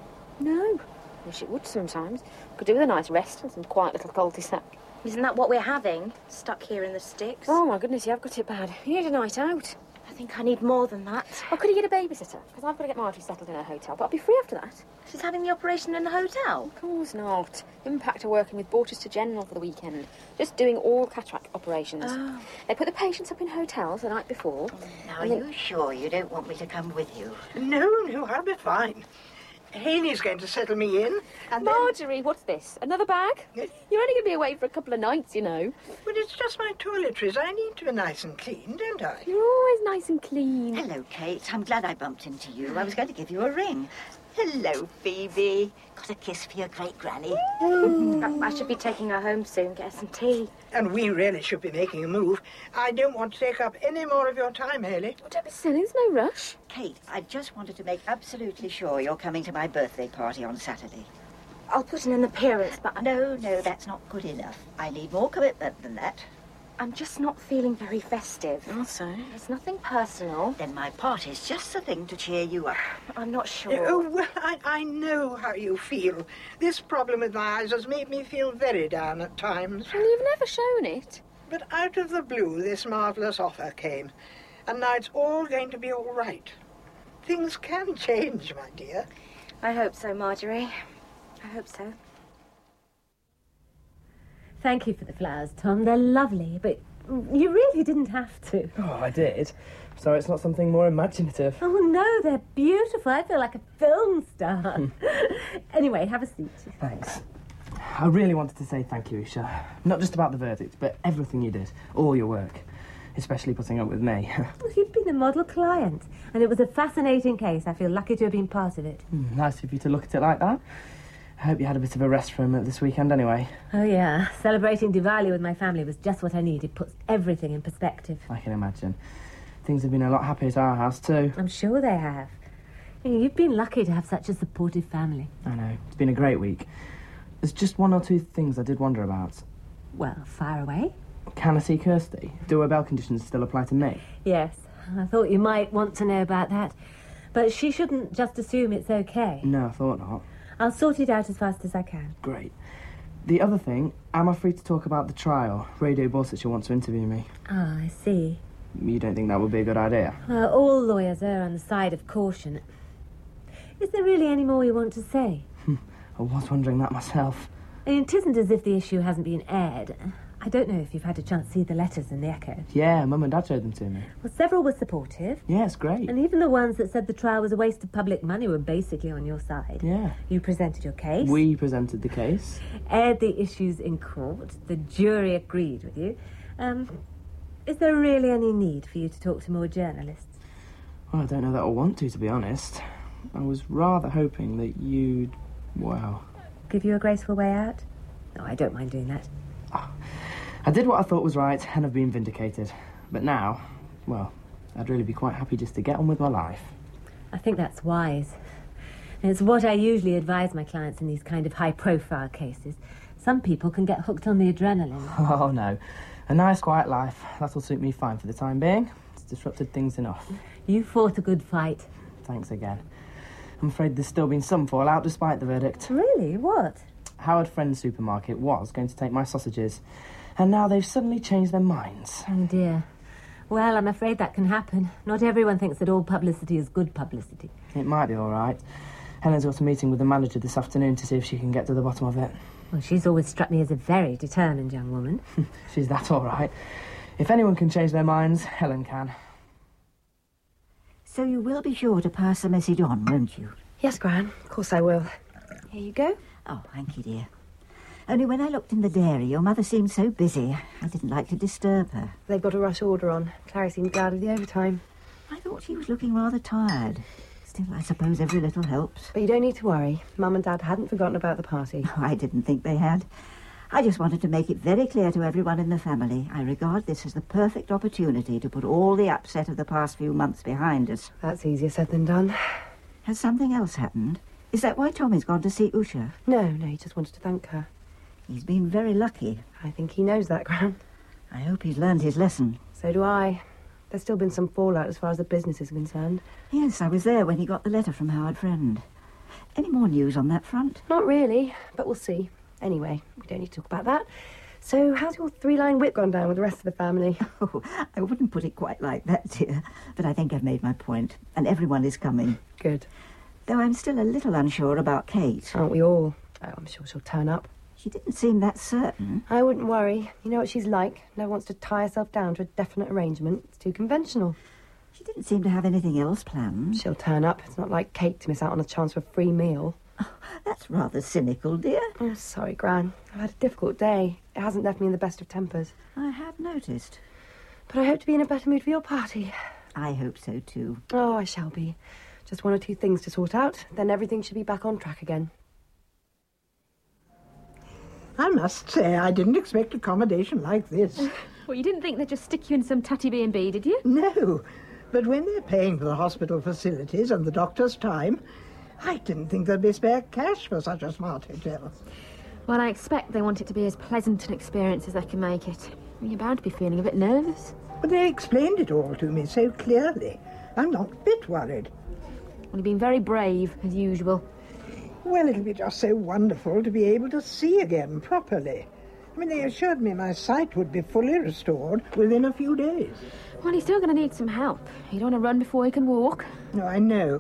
Speaker 10: No. Wish it would sometimes. Could do with a nice rest and some quiet little cul-de-sac. Isn't that what we're having? Stuck here in the sticks? Oh, my goodness, you have got it bad. You need a night out. I think I need more than that. Or could you get a babysitter? Because I've got to get Marjorie settled in her hotel, but I'll be free after that. She's having the operation in the hotel? Of course not. Impact are working with Borchester General for the weekend. Just doing all cataract operations. Oh. They put the patients up in hotels the night before.
Speaker 19: Now, are you sure you don't want me to come with you?
Speaker 11: No, no, I'll be fine. Haley's going to settle me in, and
Speaker 10: Marjorie, then... what's this? Another bag? You're only going to be away for a couple of nights, you know.
Speaker 11: But it's just my toiletries. I need to be nice and clean, don't I?
Speaker 10: You're always nice and clean.
Speaker 19: Hello, Kate. I'm glad I bumped into you. I was going to give you a ring. Hello, Phoebe. Got a kiss for your great-granny.
Speaker 10: I should be taking her home soon, get her some tea.
Speaker 11: And we really should be making a move. I don't want to take up any more of your time, Haley.
Speaker 10: Oh, don't be silly, there's no rush.
Speaker 19: Kate, I just wanted to make absolutely sure you're coming to my birthday party on Saturday.
Speaker 10: I'll put in an appearance, but...
Speaker 19: No, no, that's not good enough. I need more commitment than that.
Speaker 10: I'm just not feeling very festive. Also, it's nothing personal.
Speaker 19: Then my party's just the thing to cheer you up.
Speaker 10: I'm not sure.
Speaker 11: Oh, well, I, I know how you feel. This problem with my eyes has made me feel very down at times.
Speaker 10: Well, you've never shown it.
Speaker 11: But out of the blue, this marvellous offer came. And now it's all going to be all right. Things can change, my dear.
Speaker 10: I hope so, Marjorie. I hope so.
Speaker 2: Thank you for the flowers, Tom. They're lovely, but you really didn't have to.
Speaker 3: Oh, I did. So it's not something more imaginative.
Speaker 2: Oh, no, they're beautiful. I feel like a film star. Anyway, have a seat.
Speaker 3: Thanks. I really wanted to say thank you, Isha. Not just about the verdict, but everything you did. All your work. Especially putting up with me.
Speaker 2: Well, you've been a model client, and it was a fascinating case. I feel lucky to have been part of it.
Speaker 3: Mm, nice of you to look at it like that. I hope you had a bit of a rest from it this weekend anyway.
Speaker 2: Oh, yeah. Celebrating Diwali with my family was just what I needed. Puts everything in perspective.
Speaker 3: I can imagine. Things have been a lot happier at our house, too.
Speaker 2: I'm sure they have. You've been lucky to have such a supportive family.
Speaker 3: I know. It's been a great week. There's just one or two things I did wonder about.
Speaker 2: Well, fire away.
Speaker 3: Can I see Kirsty? Do her bail conditions still apply to me?
Speaker 2: Yes. I thought you might want to know about that. But she shouldn't just assume it's okay.
Speaker 3: No, I thought not.
Speaker 2: I'll sort it out as fast as I can.
Speaker 3: Great. The other thing, am I free to talk about the trial? Radio Borchester wants to interview me.
Speaker 2: Ah, I see.
Speaker 3: You don't think that would be a good idea?
Speaker 2: Well, all lawyers are on the side of caution. Is there really any more you want to say?
Speaker 3: I was wondering that myself.
Speaker 2: I mean, it isn't as if the issue hasn't been aired. I don't know if you've had a chance to see the letters in the Echo.
Speaker 3: Yeah, Mum and Dad showed them to me.
Speaker 2: Well, several were supportive.
Speaker 3: Yeah, it's great.
Speaker 2: And even the ones that said the trial was a waste of public money were basically on your side.
Speaker 3: Yeah.
Speaker 2: You presented your case.
Speaker 3: We presented the case.
Speaker 2: Aired the issues in court. The jury agreed with you. Um, is there really any need for you to talk to more journalists?
Speaker 3: Well, I don't know that I want to, to be honest. I was rather hoping that you'd... well...
Speaker 2: Give you a graceful way out? No, I don't mind doing that.
Speaker 3: Oh, I did what I thought was right, and I've been vindicated. But now, well, I'd really be quite happy just to get on with my life.
Speaker 2: I think that's wise. It's what I usually advise my clients in these kind of high-profile cases. Some people can get hooked on the adrenaline.
Speaker 3: Oh, no. A nice, quiet life. That'll suit me fine for the time being. disrupted things enough.
Speaker 2: You fought a good fight.
Speaker 3: Thanks again. I'm afraid there's still been some fallout despite the verdict.
Speaker 2: Really? What?
Speaker 3: Howard Friend's supermarket was going to take my sausages, and now they've suddenly changed their minds.
Speaker 2: Oh, dear. Well, I'm afraid that can happen. Not everyone thinks that all publicity is good publicity.
Speaker 3: It might be all right. Helen's got a meeting with the manager this afternoon to see if she can get to the bottom of it.
Speaker 2: Well, she's always struck me as a very determined young woman.
Speaker 3: She's that all right. If anyone can change their minds, Helen can.
Speaker 19: So you will be sure to pass the message on, won't you?
Speaker 4: Yes, Gran. Of course I will. Here you go.
Speaker 19: Oh, thank you, dear. Only when I looked in the dairy, your mother seemed so busy. I didn't like to disturb her.
Speaker 4: They've got a rush order on. Clary seemed glad of the overtime.
Speaker 19: I thought she was looking rather tired. Still, I suppose every little helps.
Speaker 4: But you don't need to worry. Mum and Dad hadn't forgotten about the party.
Speaker 19: Oh, I didn't think they had. I just wanted to make it very clear to everyone in the family. I regard this as the perfect opportunity to put all the upset of the past few months behind us.
Speaker 4: That's easier said than done.
Speaker 19: Has something else happened? Is that why Tommy's gone to see Usha?
Speaker 4: No, no, he just wanted to thank her.
Speaker 19: He's been very lucky.
Speaker 4: I think he knows that, Gran.
Speaker 19: I hope he's learned his lesson.
Speaker 4: So do I. There's still been some fallout as far as the business is concerned.
Speaker 19: Yes, I was there when he got the letter from Howard Friend. Any more news on that front?
Speaker 4: Not really, but we'll see. Anyway, we don't need to talk about that. So how's your three-line whip gone down with the rest of the family?
Speaker 19: Oh, I wouldn't put it quite like that, dear. But I think I've made my point, and everyone is coming.
Speaker 4: Good.
Speaker 19: Though I'm still a little unsure about Kate.
Speaker 4: Aren't we all? Oh, I'm sure she'll turn up.
Speaker 19: She didn't seem that certain.
Speaker 4: I wouldn't worry. You know what she's like. Never wants to tie herself down to a definite arrangement. It's too conventional.
Speaker 19: She didn't seem to have anything else planned.
Speaker 4: She'll turn up. It's not like Kate to miss out on a chance for a free meal.
Speaker 19: Oh, that's rather cynical, dear.
Speaker 4: Oh, sorry, Gran. I've had a difficult day. It hasn't left me in the best of tempers.
Speaker 19: I have noticed.
Speaker 4: But I hope to be in a better mood for your party.
Speaker 19: I hope so, too.
Speaker 4: Oh, I shall be. Just one or two things to sort out. Then everything should be back on track again.
Speaker 11: I must say, I didn't expect accommodation like this.
Speaker 10: Well, you didn't think they'd just stick you in some tatty B and B, did you?
Speaker 11: No, but when they're paying for the hospital facilities and the doctor's time, I didn't think there'd be spare cash for such a smart hotel.
Speaker 10: Well, I expect they want it to be as pleasant an experience as they can make it. You're bound to be feeling a bit nervous.
Speaker 11: But they explained it all to me so clearly. I'm not a bit worried.
Speaker 10: Well, you've been very brave, as usual.
Speaker 11: Well, it'll be just so wonderful to be able to see again properly. I mean, they assured me my sight would be fully restored within a few days.
Speaker 10: Well, he's still going to need some help. You don't want to run before he can walk.
Speaker 11: No, I know.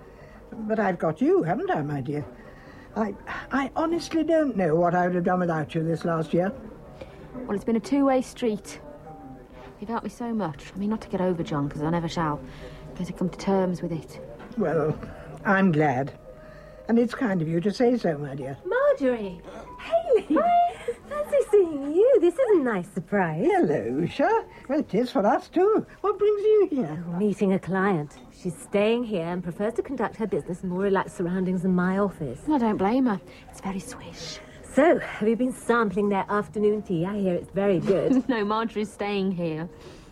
Speaker 11: But I've got you, haven't I, my dear? I, I honestly don't know what I would have done without you this last year.
Speaker 10: Well, it's been a two-way street. You've helped me so much. I mean, not to get over John, because I never shall, but to come to terms with it.
Speaker 11: Well, I'm glad. And it's kind of you to say so, my dear.
Speaker 2: Marjorie! Hayley! Hi! Fancy seeing you. This is a nice surprise.
Speaker 11: Hello, Usha. Well, it is for us, too. What brings you here?
Speaker 2: Oh, meeting a client. She's staying here and prefers to conduct her business in more relaxed surroundings than my office.
Speaker 10: I don't blame her. It's very swish.
Speaker 2: So, have you been sampling their afternoon tea? I hear it's very good.
Speaker 10: No, Marjorie's staying here.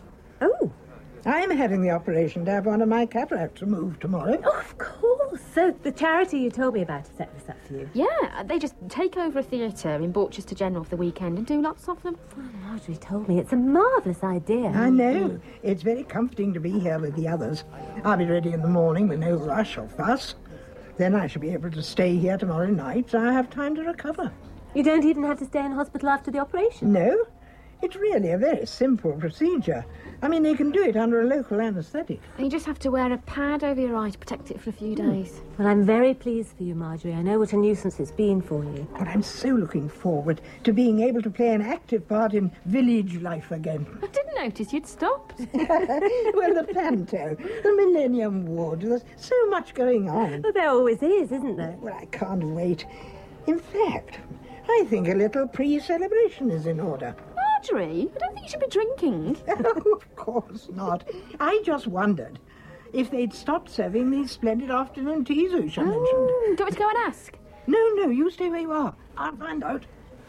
Speaker 2: Oh.
Speaker 11: I'm having the operation to have one of my cataracts removed tomorrow.
Speaker 2: Oh, of course. So, the charity you told me about set this up for you?
Speaker 10: Yeah, they just take over a theatre in Borchester General for the weekend and do lots of them.
Speaker 2: Well, Marjorie told me it's a marvellous idea.
Speaker 11: I know. Mm. It's very comforting to be here with the others. I'll be ready in the morning with no rush or fuss. Then I shall be able to stay here tomorrow night, so I have time to recover.
Speaker 2: You don't even have to stay in hospital after the operation?
Speaker 11: No. It's really a very simple procedure. I mean, they can do it under a local anaesthetic.
Speaker 10: And you just have to wear a pad over your eye to protect it for a few days.
Speaker 2: Mm. Well, I'm very pleased for you, Marjorie. I know what a nuisance it's been for you.
Speaker 11: But I'm so looking forward to being able to play an active part in village life again.
Speaker 10: I didn't notice you'd stopped.
Speaker 11: Well, the Panto, the Millennium Wood, there's so much going on.
Speaker 2: Well, there always is, isn't there?
Speaker 11: Well, I can't wait. In fact, I think a little pre-celebration is in order.
Speaker 10: Marjorie, I don't think you should be drinking.
Speaker 11: Oh, of course not. I just wondered if they'd stopped serving these splendid afternoon teas Usha mentioned.
Speaker 10: Do you want me to go and ask?
Speaker 11: No, no, you stay where you are. I'll find out.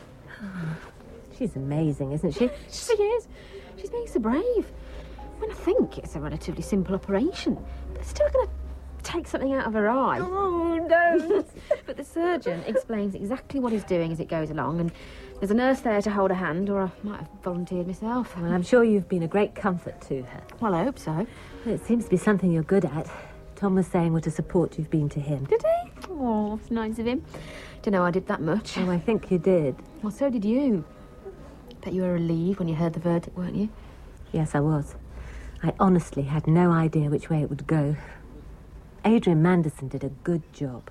Speaker 2: She's amazing, isn't she?
Speaker 10: She is. She's being so brave. I mean, I think it's a relatively simple operation, but it's still going to take something out of her eye.
Speaker 11: Oh, no.
Speaker 10: But the surgeon explains exactly what he's doing as it goes along, and there's a nurse there to hold her hand, or I might have volunteered myself.
Speaker 2: Well, I'm sure you've been a great comfort to her.
Speaker 10: Well, I hope so.
Speaker 2: Well, it seems to be something you're good at. Tom was saying what a support you've been to him.
Speaker 10: Did he? Oh, it's nice of him. Don't know I did that much.
Speaker 2: Oh, I think you did.
Speaker 10: Well, so did you. Bet you were relieved when you heard the verdict, weren't you?
Speaker 2: Yes, I was. I honestly had no idea which way it would go. Adrian Manderson did a good job.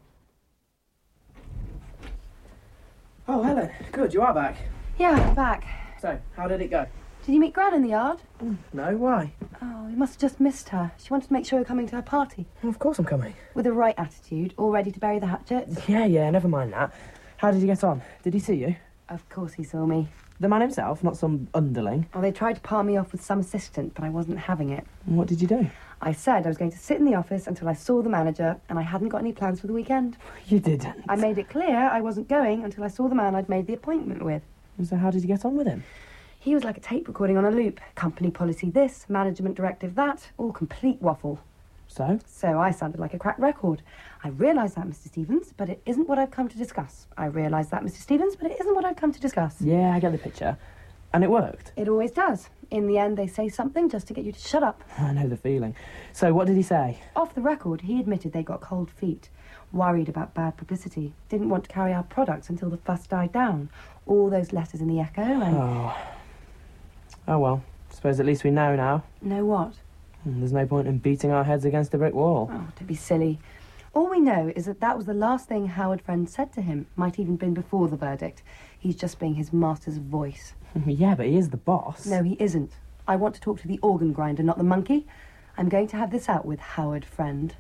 Speaker 3: Oh, Helen, good, you are back.
Speaker 4: Yeah, I'm back.
Speaker 3: So, how did it go?
Speaker 4: Did you meet Gran in the yard?
Speaker 3: Mm, no, why?
Speaker 4: Oh, you must have just missed her. She wanted to make sure you're coming to her party.
Speaker 3: Well, of course I'm coming.
Speaker 4: With the right attitude, all ready to bury the hatchet.
Speaker 3: Yeah, yeah, never mind that. How did you get on? Did he see you?
Speaker 4: Of course he saw me.
Speaker 3: The man himself, not some underling?
Speaker 4: Oh, they tried to palm me off with some assistant, but I wasn't having it.
Speaker 3: And what did you do?
Speaker 4: I said I was going to sit in the office until I saw the manager, and I hadn't got any plans for the weekend.
Speaker 3: You didn't?
Speaker 4: I made it clear I wasn't going until I saw the man I'd made the appointment with.
Speaker 3: And so how did you get on with him?
Speaker 4: He was like a tape recording on a loop. Company policy this, management directive that, all complete waffle.
Speaker 3: So?
Speaker 4: So I sounded like a cracked record. I realise that, Mister Stevens, but it isn't what I've come to discuss. I realise that, Mister Stevens, but it isn't what I've come to discuss.
Speaker 3: Yeah, I get the picture. And it worked?
Speaker 4: It always does. In the end, they say something just to get you to shut up.
Speaker 3: I know the feeling. So what did he say?
Speaker 4: Off the record, he admitted they got cold feet. Worried about bad publicity. Didn't want to carry our products until the fuss died down. All those letters in the Echo and...
Speaker 3: Oh. Oh, well. Suppose at least we know now.
Speaker 4: Know what?
Speaker 3: And there's no point in beating our heads against a brick wall.
Speaker 4: Oh, don't be silly. All we know is that that was the last thing Howard Friend said to him. Might even been before the verdict. He's just being his master's voice.
Speaker 3: Yeah, but he is the boss.
Speaker 4: No, he isn't. I want to talk to the organ grinder, not the monkey. I'm going to have this out with Howard Friend.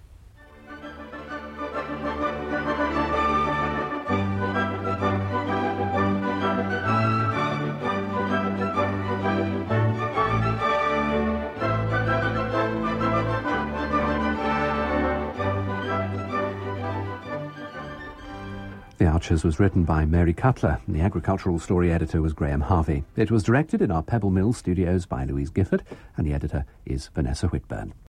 Speaker 5: The Archers was written by Mary Cutler, and the agricultural story editor was Graham Harvey. It was directed in our Pebble Mill studios by Louise Gifford, and the editor is Vanessa Whitburn.